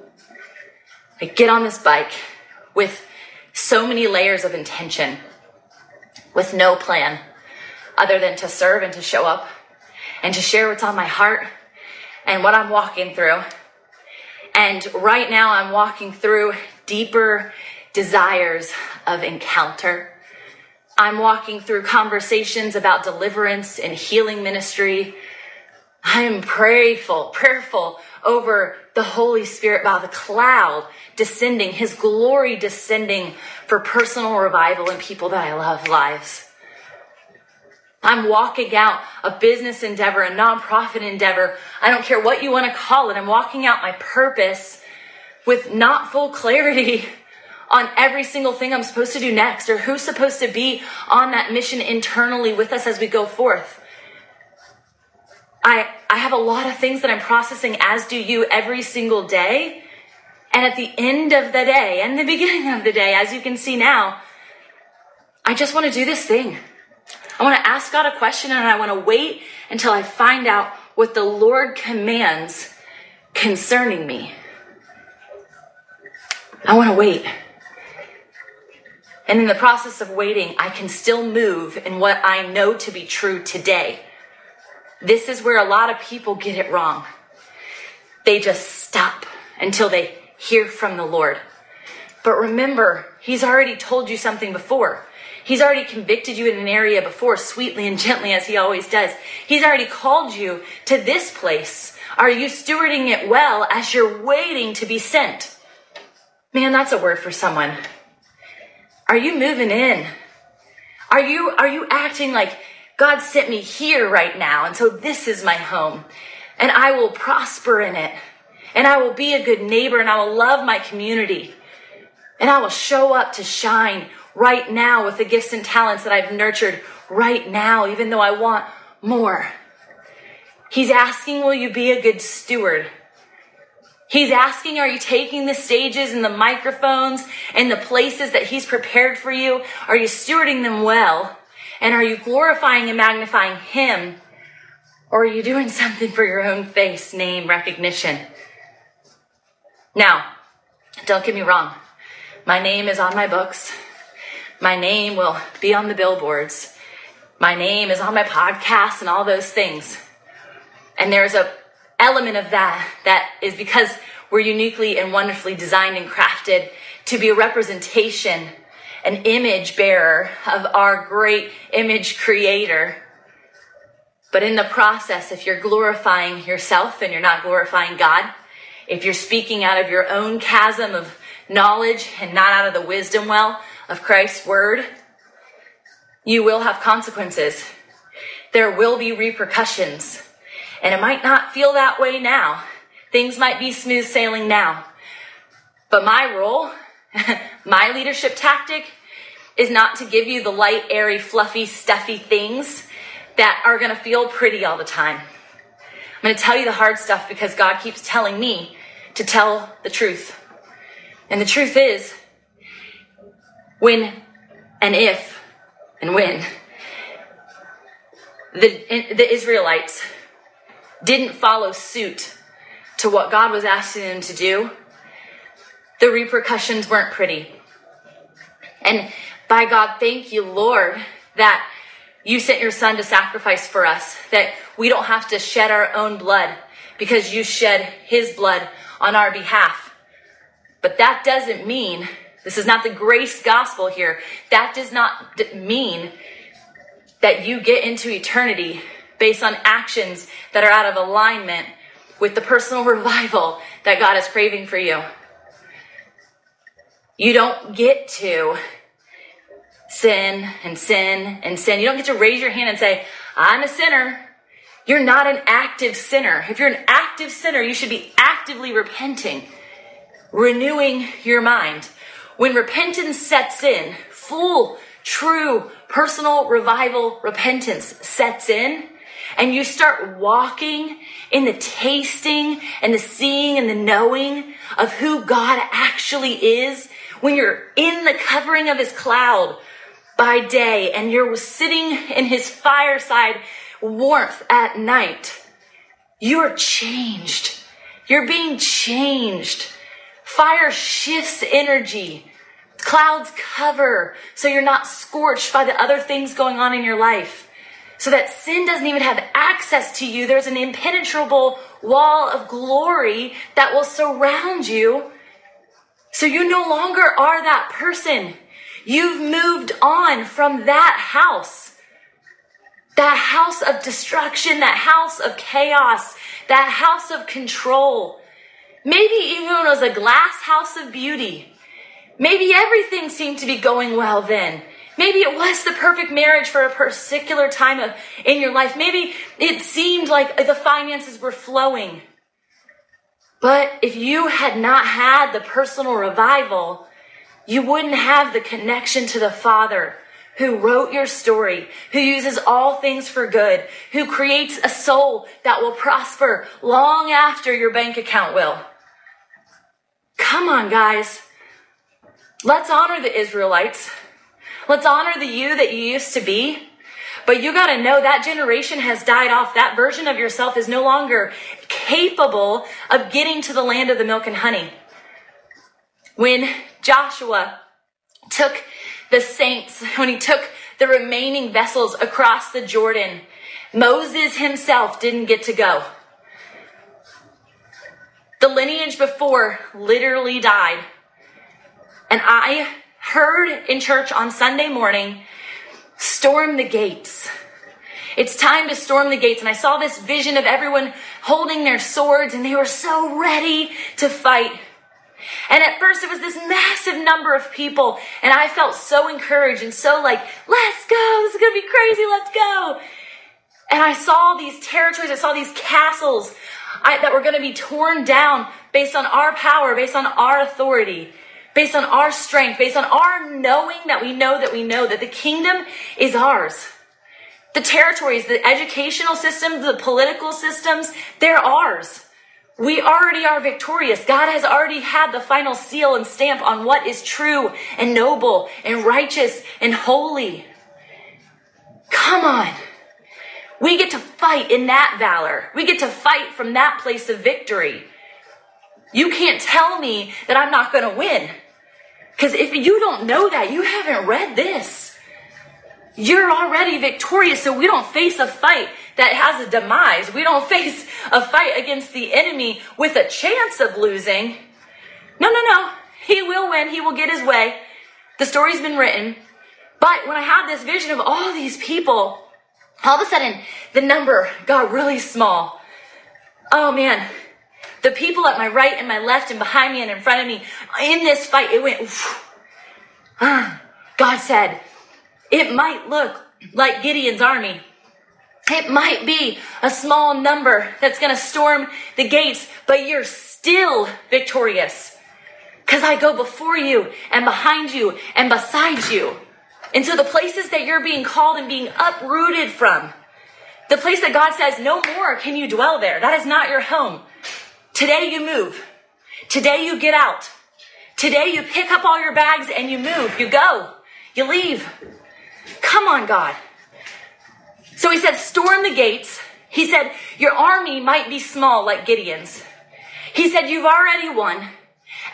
Like, get on this bike with so many layers of intention, with no plan other than to serve and to show up and to share what's on my heart and what I'm walking through. And right now I'm walking through deeper desires of encounter. I'm walking through conversations about deliverance and healing ministry. I am prayerful over the Holy Spirit, by the cloud descending, his glory descending for personal revival in people that I love lives. I'm walking out a business endeavor, a nonprofit endeavor. I don't care what you want to call it. I'm walking out my purpose with not full clarity on every single thing I'm supposed to do next or who's supposed to be on that mission internally with us as we go forth. I have a lot of things that I'm processing, as do you, every single day. And at the end of the day and the beginning of the day, as you can see now, I just want to do this thing. I want to ask God a question, and I want to wait until I find out what the Lord commands concerning me. I want to wait. And in the process of waiting, I can still move in what I know to be true today. This is where a lot of people get it wrong. They just stop until they hear from the Lord. But remember, he's already told you something before. He's already convicted you in an area before, sweetly and gently, as he always does. He's already called you to this place. Are you stewarding it well as you're waiting to be sent? Man, that's a word for someone. Are you moving in? Are you acting like God sent me here right now, and so this is my home, and I will prosper in it, and I will be a good neighbor, and I will love my community, and I will show up to shine right now with the gifts and talents that I've nurtured right now, even though I want more? He's asking, will you be a good steward? He's asking, are you taking the stages and the microphones and the places that he's prepared for you? Are you stewarding them well? And are you glorifying and magnifying him? Or are you doing something for your own face, name, recognition? Now, don't get me wrong. My name is on my books. My name will be on the billboards. My name is on my podcast and all those things. And there's a element of that is because we're uniquely and wonderfully designed and crafted to be a representation, an image bearer of our great image creator. But in the process, if you're glorifying yourself and you're not glorifying God, if you're speaking out of your own chasm of knowledge and not out of the wisdom well of Christ's word, you will have consequences. There will be repercussions. And it might not feel that way now. Things might be smooth sailing now. But my role, my leadership tactic, is not to give you the light, airy, fluffy, stuffy things that are going to feel pretty all the time. I'm going to tell you the hard stuff because God keeps telling me to tell the truth. And the truth is, when and if and when the Israelites didn't follow suit to what God was asking them to do, The repercussions weren't pretty. And by God, thank you, Lord, that you sent your son to sacrifice for us, that we don't have to shed our own blood because you shed his blood on our behalf. But that doesn't mean, this is not the grace gospel here, that does not mean that you get into eternity based on actions that are out of alignment with the personal revival that God is craving for you. You don't get to sin and sin and sin. You don't get to raise your hand and say, I'm a sinner. You're not an active sinner. If you're an active sinner, you should be actively repenting, renewing your mind. When repentance sets in, full, true, personal revival repentance sets in, and you start walking in the tasting and the seeing and the knowing of who God actually is, when you're in the covering of his cloud by day and you're sitting in his fireside warmth at night, you're changed. You're being changed. Fire shifts energy. Clouds cover so you're not scorched by the other things going on in your life. So that sin doesn't even have access to you. There's an impenetrable wall of glory that will surround you. So you no longer are that person. You've moved on from that house of destruction, that house of chaos, that house of control. Maybe even it was a glass house of beauty. Maybe everything seemed to be going well then. Maybe it was the perfect marriage for a particular time in your life. Maybe it seemed like the finances were flowing. But if you had not had the personal revival, you wouldn't have the connection to the Father who wrote your story, who uses all things for good, who creates a soul that will prosper long after your bank account will. Come on, guys. Let's honor the Israelites. Let's honor the you that you used to be. But you got to know that generation has died off. That version of yourself is no longer capable of getting to the land of the milk and honey. When Joshua took the saints, when he took the remaining vessels across the Jordan, Moses himself didn't get to go. The lineage before literally died. And I heard in church on Sunday morning, storm the gates. It's time to storm the gates. And I saw this vision of everyone holding their swords and they were so ready to fight. And at first it was this massive number of people and I felt so encouraged and so like, let's go. This is going to be crazy. Let's go. And I saw these territories. I saw these castles that were going to be torn down based on our power, based on our authority, based on our strength, based on our knowing that we know that the kingdom is ours. The territories, the educational systems, the political systems, they're ours. We already are victorious. God has already had the final seal and stamp on what is true and noble and righteous and holy. Come on. We get to fight in that valor. We get to fight from that place of victory. You can't tell me that I'm not going to win. Because if you don't know that, you haven't read this. You're already victorious, so we don't face a fight that has a demise. We don't face a fight against the enemy with a chance of losing. No. He will win. He will get his way. The story's been written. But when I had this vision of all these people, all of a sudden, the number got really small. Oh, man. The people at my right and my left and behind me and in front of me, in this fight, it went, God said, it might look like Gideon's army. It might be a small number that's going to storm the gates, but you're still victorious. Because I go before you and behind you and beside you. And so the places that you're being called and being uprooted from, the place that God says, no more can you dwell there. That is not your home. Today you move. Today you get out. Today you pick up all your bags and you move. You go. You leave. Come on, God. So he said, storm the gates. He said, your army might be small like Gideon's. He said, you've already won.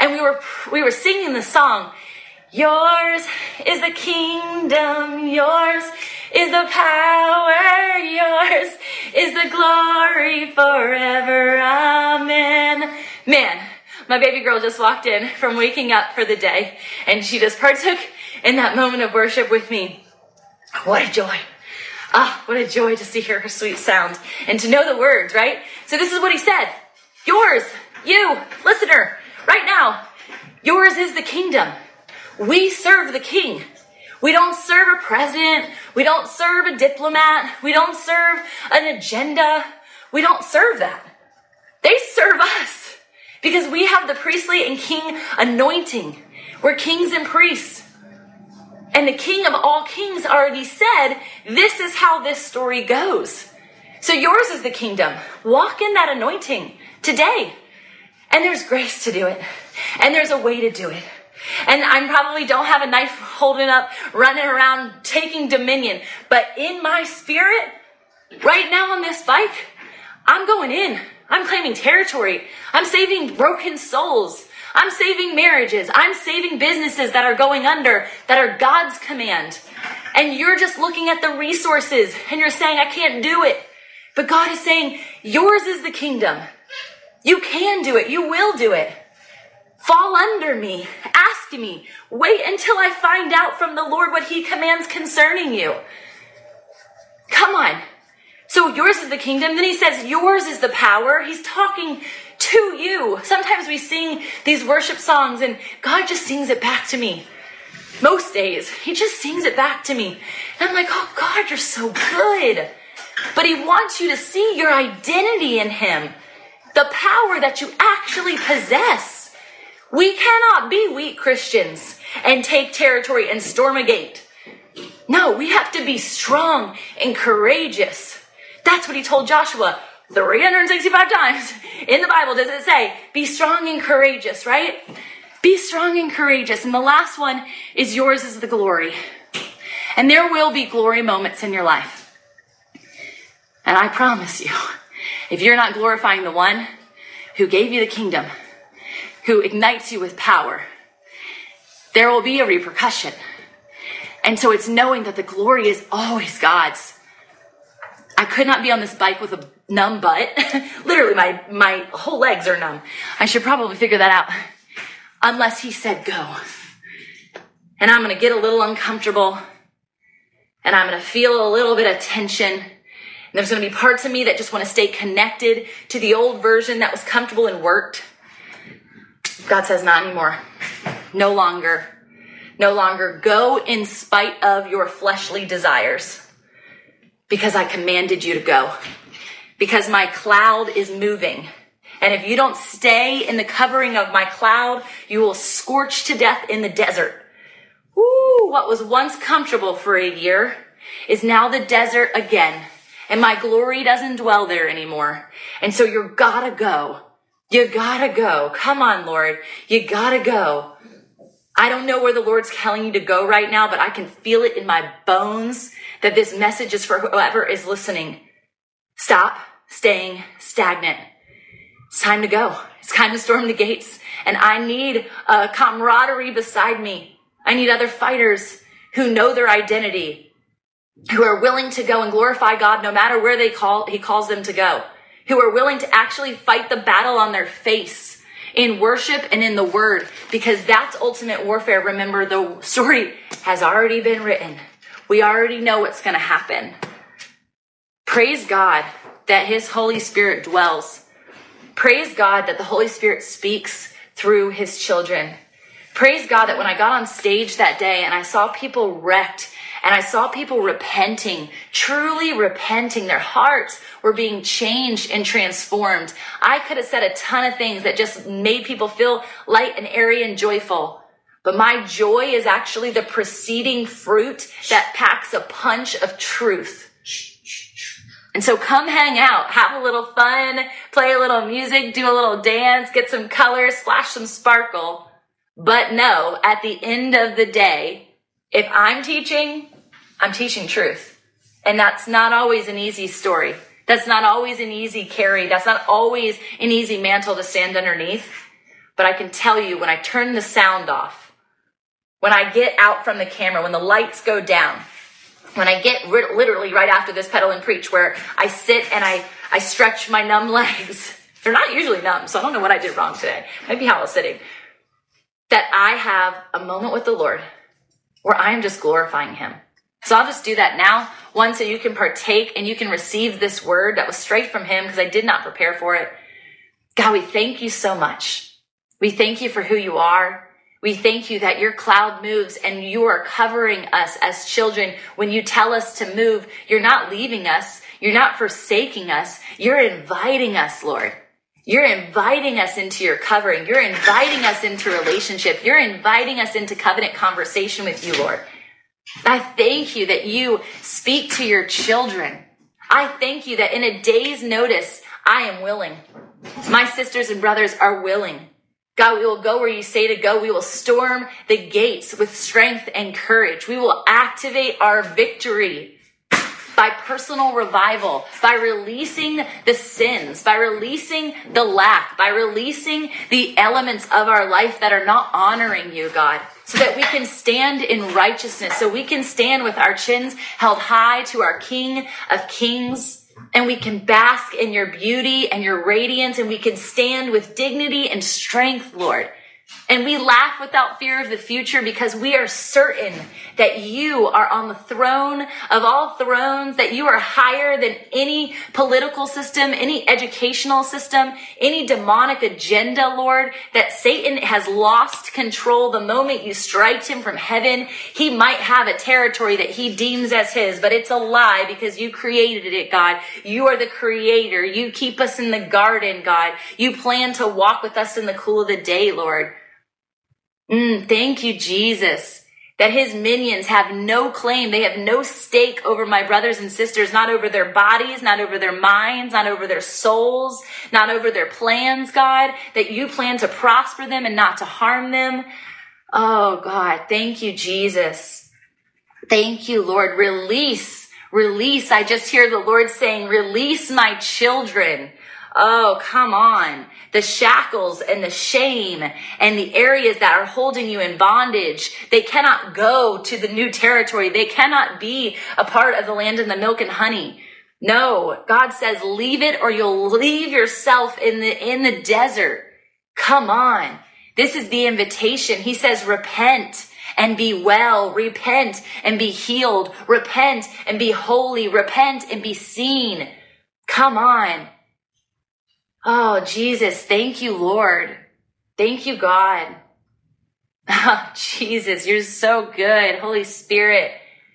And we were singing the song, yours is the kingdom, yours is the power, yours is the glory forever, amen. Man, my baby girl just walked in from waking up for the day, and she just partook in that moment of worship with me. What a joy. What a joy just to hear her sweet sound and to know the words, right? So this is what he said. Yours, you, listener, right now, yours is the kingdom. We serve the king. We don't serve a president. We don't serve a diplomat. We don't serve an agenda. We don't serve that. They serve us because we have the priestly and king anointing. We're kings and priests. And the King of all kings already said, this is how this story goes. So yours is the kingdom. Walk in that anointing today. And there's grace to do it. And there's a way to do it. And I probably don't have a knife holding up, running around, taking dominion. But in my spirit, right now on this bike, I'm going in. I'm claiming territory. I'm saving broken souls. I'm saving marriages. I'm saving businesses that are going under, that are God's command. And you're just looking at the resources and you're saying, I can't do it. But God is saying, yours is the kingdom. You can do it. You will do it. Fall under me. Ask me. Wait until I find out from the Lord what he commands concerning you. Come on. So yours is the kingdom. Then he says, yours is the power. He's talking to you. Sometimes we sing these worship songs and God just sings it back to me. Most days, he just sings it back to me. And I'm like, oh God, you're so good. But he wants you to see your identity in him. The power that you actually possess. We cannot be weak Christians and take territory and storm a gate. No, we have to be strong and courageous. That's what he told Joshua 365 times in the Bible. Does it say, be strong and courageous, right? Be strong and courageous. And the last one is yours is the glory. And there will be glory moments in your life. And I promise you, if you're not glorifying the one who gave you the kingdom, who ignites you with power, there will be a repercussion. And so it's knowing that the glory is always God's. I could not be on this bike with a numb butt. Literally, my whole legs are numb. I should probably figure that out. Unless he said go. And I'm going to get a little uncomfortable. And I'm going to feel a little bit of tension. And there's going to be parts of me that just want to stay connected to the old version that was comfortable and worked. God says, not anymore. No longer. No longer. Go in spite of your fleshly desires. Because I commanded you to go. Because my cloud is moving. And if you don't stay in the covering of my cloud, you will scorch to death in the desert. Woo, what was once comfortable for a year is now the desert again. And my glory doesn't dwell there anymore. And so you gotta go. You gotta go. Come on, Lord. You gotta go. I don't know where the Lord's telling you to go right now, but I can feel it in my bones that this message is for whoever is listening. Stop staying stagnant. It's time to go. It's time to storm the gates. And I need a camaraderie beside me. I need other fighters who know their identity, who are willing to go and glorify God no matter where he calls them to go, who are willing to actually fight the battle on their face in worship and in the word, because that's ultimate warfare. Remember, the story has already been written. We already know what's going to happen. Praise God that his Holy Spirit dwells. Praise God that the Holy Spirit speaks through his children. Praise God that when I got on stage that day and I saw people wrecked and I saw people repenting, truly repenting, their hearts were being changed and transformed. I could have said a ton of things that just made people feel light and airy and joyful. But my joy is actually the preceding fruit that packs a punch of truth. And so come hang out, have a little fun, play a little music, do a little dance, get some colors, splash some sparkle. But no, at the end of the day, if I'm teaching truth. And that's not always an easy story. That's not always an easy carry. That's not always an easy mantle to stand underneath. but I can tell you when I turn the sound off, when I get out from the camera, when the lights go down, when I get literally right after this Pedal and Preach, where I sit and I stretch my numb legs. They're not usually numb, so I don't know what I did wrong today. Maybe how I was sitting. That I have a moment with the Lord where I am just glorifying him. So I'll just do that now, one, so you can partake and you can receive this word that was straight from him because I did not prepare for it. God, we thank you so much. We thank you for who you are. We thank you that your cloud moves and you are covering us as children. When you tell us to move, you're not leaving us. You're not forsaking us. You're inviting us, Lord. You're inviting us into your covering. You're inviting us into relationship. You're inviting us into covenant conversation with you, Lord. I thank you that you speak to your children. I thank you that in a day's notice, I am willing. My sisters and brothers are willing. God, we will go where you say to go. We will storm the gates with strength and courage. We will activate our victory by personal revival, by releasing the sins, by releasing the lack, by releasing the elements of our life that are not honoring you, God, so that we can stand in righteousness, so we can stand with our chins held high to our King of Kings. And we can bask in your beauty and your radiance, and we can stand with dignity and strength, Lord. And we laugh without fear of the future because we are certain that you are on the throne of all thrones, that you are higher than any political system, any educational system, any demonic agenda, Lord, that Satan has lost control the moment you strike him from heaven. He might have a territory that he deems as his, but it's a lie because you created it, God. You are the creator. You keep us in the garden, God. You plan to walk with us in the cool of the day, Lord. Thank you, Jesus, that his minions have no claim. They have no stake over my brothers and sisters, not over their bodies, not over their minds, not over their souls, not over their plans, God, that you plan to prosper them and not to harm them. Oh, God, thank you, Jesus. Thank you, Lord. Release. I just hear the Lord saying, release my children. Oh, come on. The shackles and the shame and the areas that are holding you in bondage, they cannot go to the new territory. They cannot be a part of the land of the milk and honey. No, God says, leave it or you'll leave yourself in the desert. Come on. This is the invitation. He says, repent and be well. Repent and be healed. Repent and be holy. Repent and be seen. Come on. Oh, Jesus, thank you, Lord. Thank you, God. Oh, Jesus, you're so good. Holy Spirit.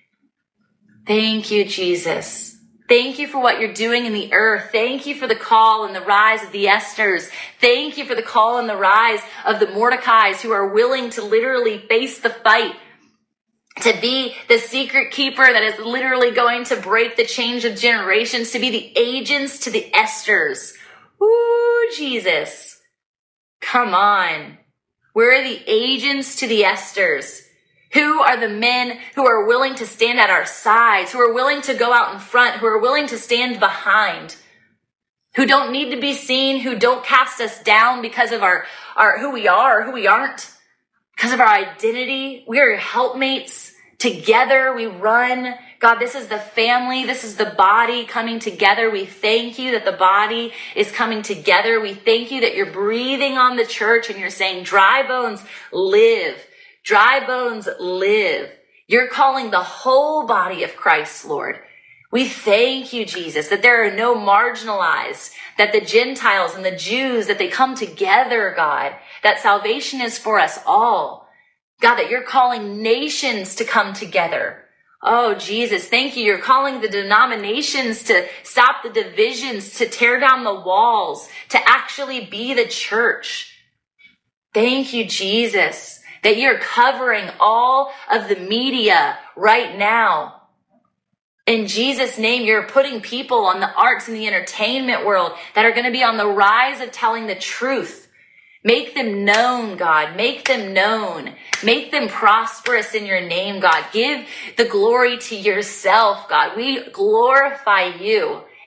Thank you, Jesus. Thank you for what you're doing in the earth. Thank you for the call and the rise of the Esthers. Thank you for the call and the rise of the Mordecais who are willing to literally face the fight, to be the secret keeper that is literally going to break the change of generations, to be the agents to the Esthers. Ooh, Jesus. Come on. Where are the agents to the Esthers? Who are the men who are willing to stand at our sides, who are willing to go out in front, who are willing to stand behind, who don't need to be seen, who don't cast us down because of our who we are or who we aren't, because of our identity? We are helpmates. Together we run. God, this is the family. This is the body coming together. We thank you that the body is coming together. We thank you that you're breathing on the church and you're saying, dry bones, live. Dry bones, live. You're calling the whole body of Christ, Lord. We thank you, Jesus, that there are no marginalized, that the Gentiles and the Jews, that they come together, God, that salvation is for us all. God, that you're calling nations to come together. Oh, Jesus, thank you. You're calling the denominations to stop the divisions, to tear down the walls, to actually be the church. Thank you, Jesus, that you're covering all of the media right now. In Jesus' name, you're putting people on the arts and the entertainment world that are going to be on the rise of telling the truth. Make them known, God. Make them known. Make them prosperous in your name, God. Give the glory to yourself, God. We glorify you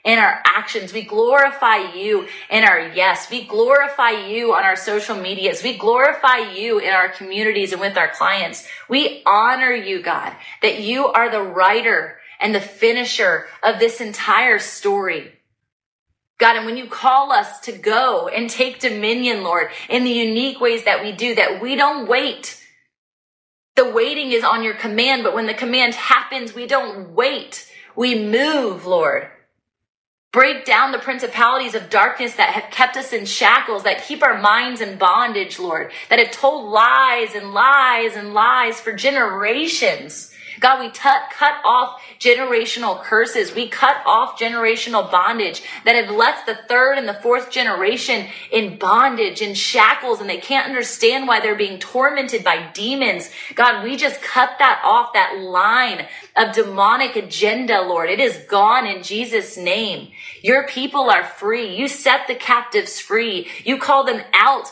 in our actions. We glorify you in our yes. We glorify you on our social medias. We glorify you in our communities and with our clients. We honor you, God, that you are the writer and the finisher of this entire story. God, and when you call us to go and take dominion, Lord, in the unique ways that we do, that we don't wait. The waiting is on your command, but when the command happens, we don't wait. We move, Lord. Break down the principalities of darkness that have kept us in shackles, that keep our minds in bondage, Lord, that have told lies and lies and lies for generations. God, we cut off generational curses. We cut off generational bondage that have left the third and the fourth generation in bondage, in shackles, and they can't understand why they're being tormented by demons. God, we just cut that off, that line of demonic agenda, Lord. It is gone in Jesus' name. Your people are free. You set the captives free. You call them out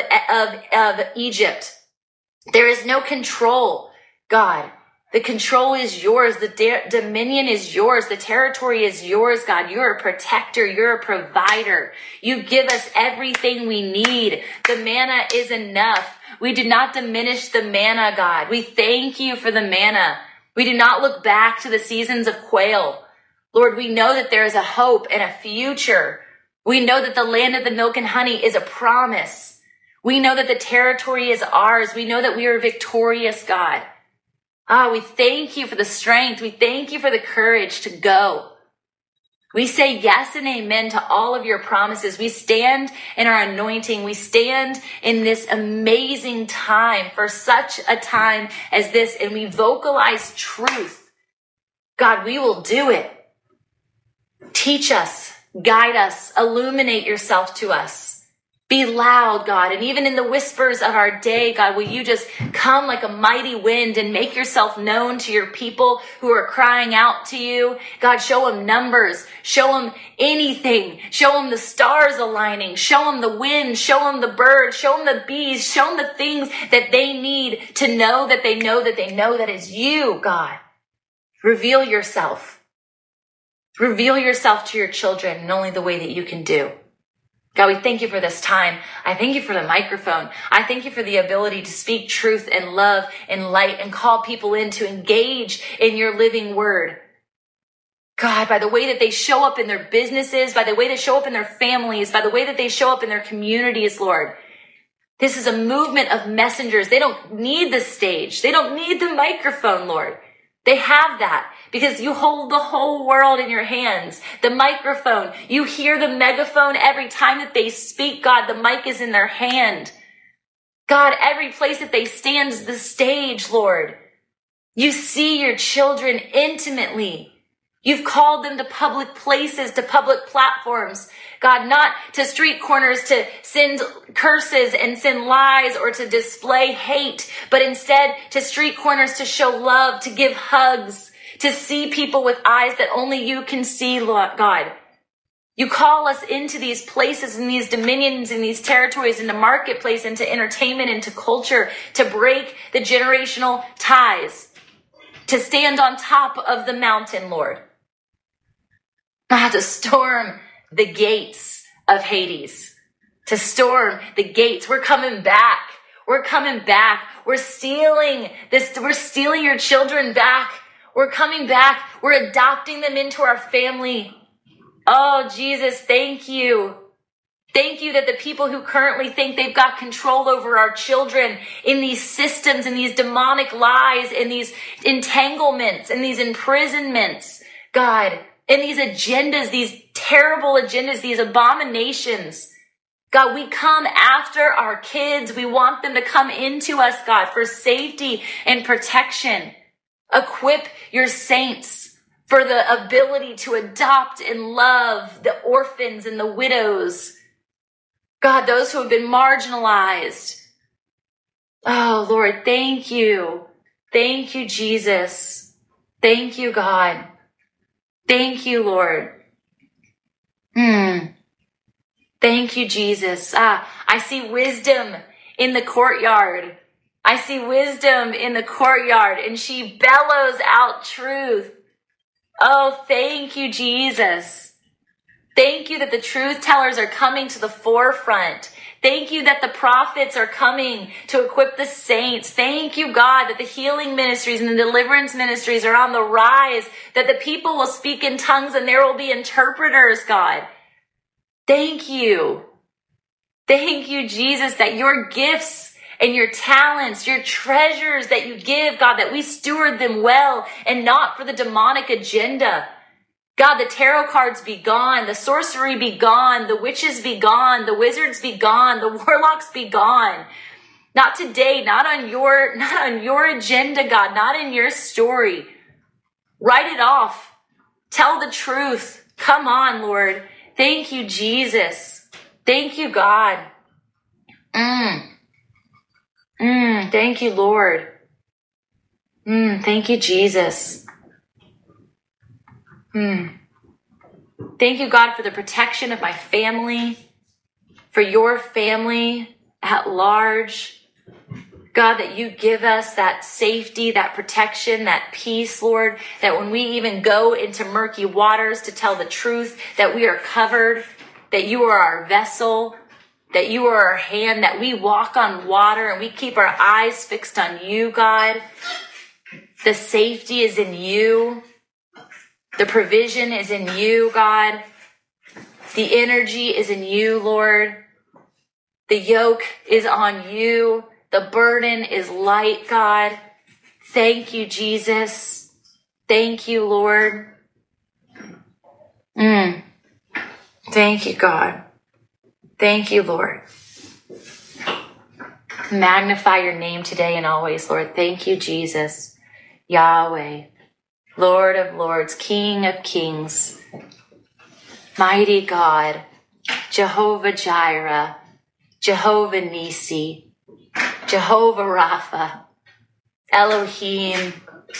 of Egypt. There is no control, God. The control is yours. The dominion is yours. The territory is yours, God. You're a protector. You're a provider. You give us everything we need. The manna is enough. We do not diminish the manna, God. We thank you for the manna. We do not look back to the seasons of quail. Lord, we know that there is a hope and a future. We know that the land of the milk and honey is a promise. We know that the territory is ours. We know that we are victorious, God. We thank you for the strength. We thank you for the courage to go. We say yes and amen to all of your promises. We stand in our anointing. We stand in this amazing time for such a time as this, and we vocalize truth. God, we will do it. Teach us, guide us, illuminate yourself to us. Be loud, God. And even in the whispers of our day, God, will you just come like a mighty wind and make yourself known to your people who are crying out to you? God, show them numbers. Show them anything. Show them the stars aligning. Show them the wind. Show them the birds. Show them the bees. Show them the things that they need to know that they know that they know that it's you, God. Reveal yourself. Reveal yourself to your children in only the way that you can do. God, we thank you for this time. I thank you for the microphone. I thank you for the ability to speak truth and love and light and call people in to engage in your living word. God, by the way that they show up in their businesses, by the way they show up in their families, by the way that they show up in their communities, Lord. This is a movement of messengers. They don't need the stage. They don't need the microphone, Lord. They have that because you hold the whole world in your hands. The microphone, you hear the megaphone every time that they speak, God, the mic is in their hand. God, every place that they stand is the stage, Lord. You see your children intimately. You've called them to public places, to public platforms. God, not to street corners to send curses and send lies or to display hate, but instead to street corners to show love, to give hugs, to see people with eyes that only you can see, God. You call us into these places and these dominions and these territories, into marketplace, into entertainment, into culture, to break the generational ties, to stand on top of the mountain, Lord. To storm the gates of Hades, to storm the gates. We're coming back. We're coming back. We're stealing your children back. We're coming back. We're adopting them into our family. Oh, Jesus, thank you. Thank you that the people who currently think they've got control over our children in these systems and these demonic lies and these entanglements and these imprisonments, God, and these agendas, these terrible agendas, these abominations. God, we come after our kids. We want them to come into us, God, for safety and protection. Equip your saints for the ability to adopt and love the orphans and the widows. God, those who have been marginalized. Oh, Lord, thank you. Thank you, Jesus. Thank you, God. Thank you, Lord. Thank you, Jesus. I see wisdom in the courtyard. I see wisdom in the courtyard, and she bellows out truth. Oh, thank you, Jesus. Thank you that the truth tellers are coming to the forefront. Thank you that the prophets are coming to equip the saints. Thank you, God, that the healing ministries and the deliverance ministries are on the rise, that the people will speak in tongues and there will be interpreters, God. Thank you. Thank you, Jesus, that your gifts and your talents, your treasures that you give, God, that we steward them well and not for the demonic agenda. God, the tarot cards be gone, the sorcery be gone, the witches be gone, the wizards be gone, the warlocks be gone. Not today, not on your agenda, God, not in your story. Write it off. Tell the truth. Come on, Lord. Thank you, Jesus. Thank you, God. Thank you, Lord. Thank you, Jesus. Thank you, God, for the protection of my family, for your family at large. God, that you give us that safety, that protection, that peace, Lord, that when we even go into murky waters to tell the truth, that we are covered, that you are our vessel, that you are our hand, that we walk on water and we keep our eyes fixed on you, God. The safety is in you. The provision is in you, God. The energy is in you, Lord. The yoke is on you. The burden is light, God. Thank you, Jesus. Thank you, Lord. Thank you, God. Thank you, Lord. Magnify your name today and always, Lord. Thank you, Jesus. Yahweh. Lord of lords, King of kings, mighty God, Jehovah Jireh, Jehovah Nisi, Jehovah Rapha, Elohim,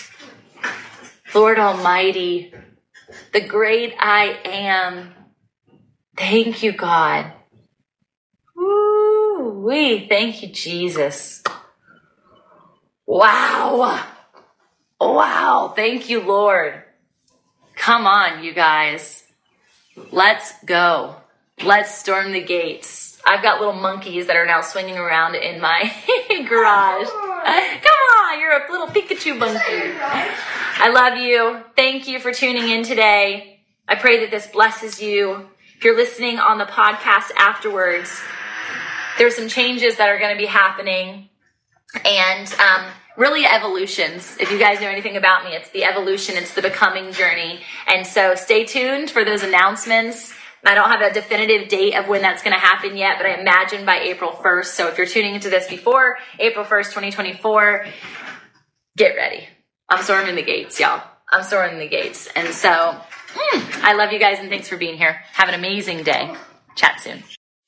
Lord Almighty, the great I am. Thank you, God. Woo-wee. Thank you, Jesus. Wow. Wow. Thank you, Lord. Come on, you guys. Let's go. Let's storm the gates. I've got little monkeys that are now swinging around in my garage. Come on, you're a little Pikachu monkey. I love you. Thank you for tuning in today. I pray that this blesses you. If you're listening on the podcast afterwards, there's some changes that are going to be happening. And really evolutions. If you guys know anything about me, it's the evolution, it's the becoming journey. And so stay tuned for those announcements. I don't have a definitive date of when that's going to happen yet, but I imagine by April 1st. So if you're tuning into this before April 1st, 2024, get ready. I'm storming the gates, y'all. I'm storming the gates. And so I love you guys and thanks for being here. Have an amazing day. Chat soon.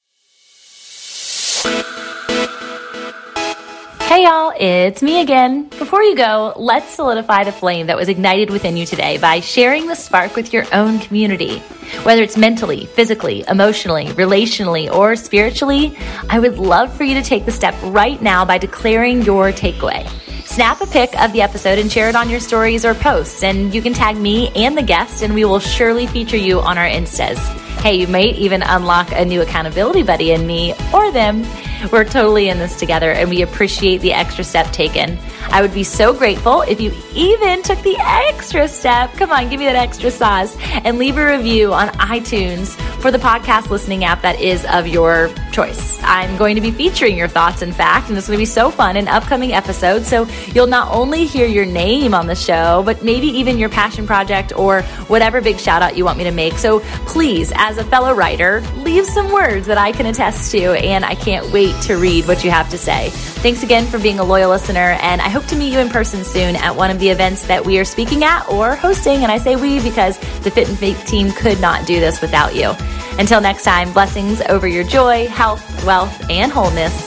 Hey y'all, it's me again. Before you go, let's solidify the flame that was ignited within you today by sharing the spark with your own community. Whether it's mentally, physically, emotionally, relationally, or spiritually, I would love for you to take the step right now by declaring your takeaway. Snap a pic of the episode and share it on your stories or posts, and you can tag me and the guest, and we will surely feature you on our Instas. Hey, you might even unlock a new accountability buddy in me or them. We're totally in this together, and we appreciate the extra step taken. I would be so grateful if you even took the extra step. Come on, give me that extra sauce and leave a review on iTunes for the podcast listening app that is of your choice. I'm going to be featuring your thoughts, in fact, and it's going to be so fun in upcoming episodes. So you'll not only hear your name on the show, but maybe even your passion project or whatever big shout out you want me to make. So please, as a fellow writer, leave some words that I can attest to, and I can't wait to read what you have to say. Thanks again for being a loyal listener, and I hope to meet you in person soon at one of the events that we are speaking at or hosting. And I say we because the Fit and Fake team could not do this without you. Until next time, blessings over your joy, health, wealth, and wholeness.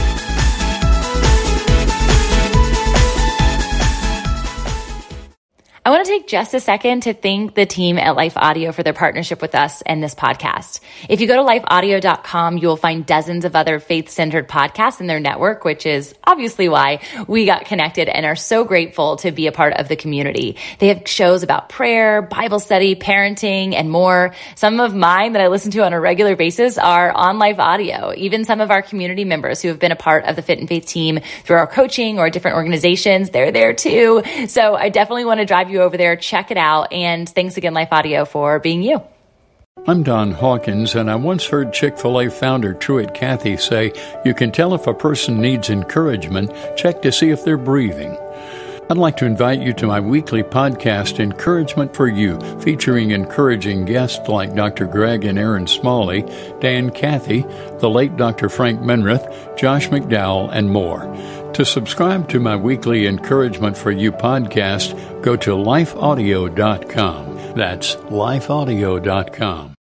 I want to take just a second to thank the team at Life Audio for their partnership with us and this podcast. If you go to lifeaudio.com, you will find dozens of other faith-centered podcasts in their network, which is obviously why we got connected and are so grateful to be a part of the community. They have shows about prayer, Bible study, parenting, and more. Some of mine that I listen to on a regular basis are on Life Audio. Even some of our community members who have been a part of the Fit and Faith team through our coaching or different organizations, they're there too. So I definitely want to drive you over there. Check it out. And thanks again, Life Audio, for being you. I'm Don Hawkins, and I once heard Chick-fil-A founder Truett Cathy say, "You can tell if a person needs encouragement, check to see if they're breathing." I'd like to invite you to my weekly podcast, Encouragement for You, featuring encouraging guests like Dr. Greg and Aaron Smalley, Dan Cathy, the late Dr. Frank Menrith, Josh McDowell, and more. To subscribe to my weekly Encouragement for You podcast, go to lifeaudio.com. That's lifeaudio.com.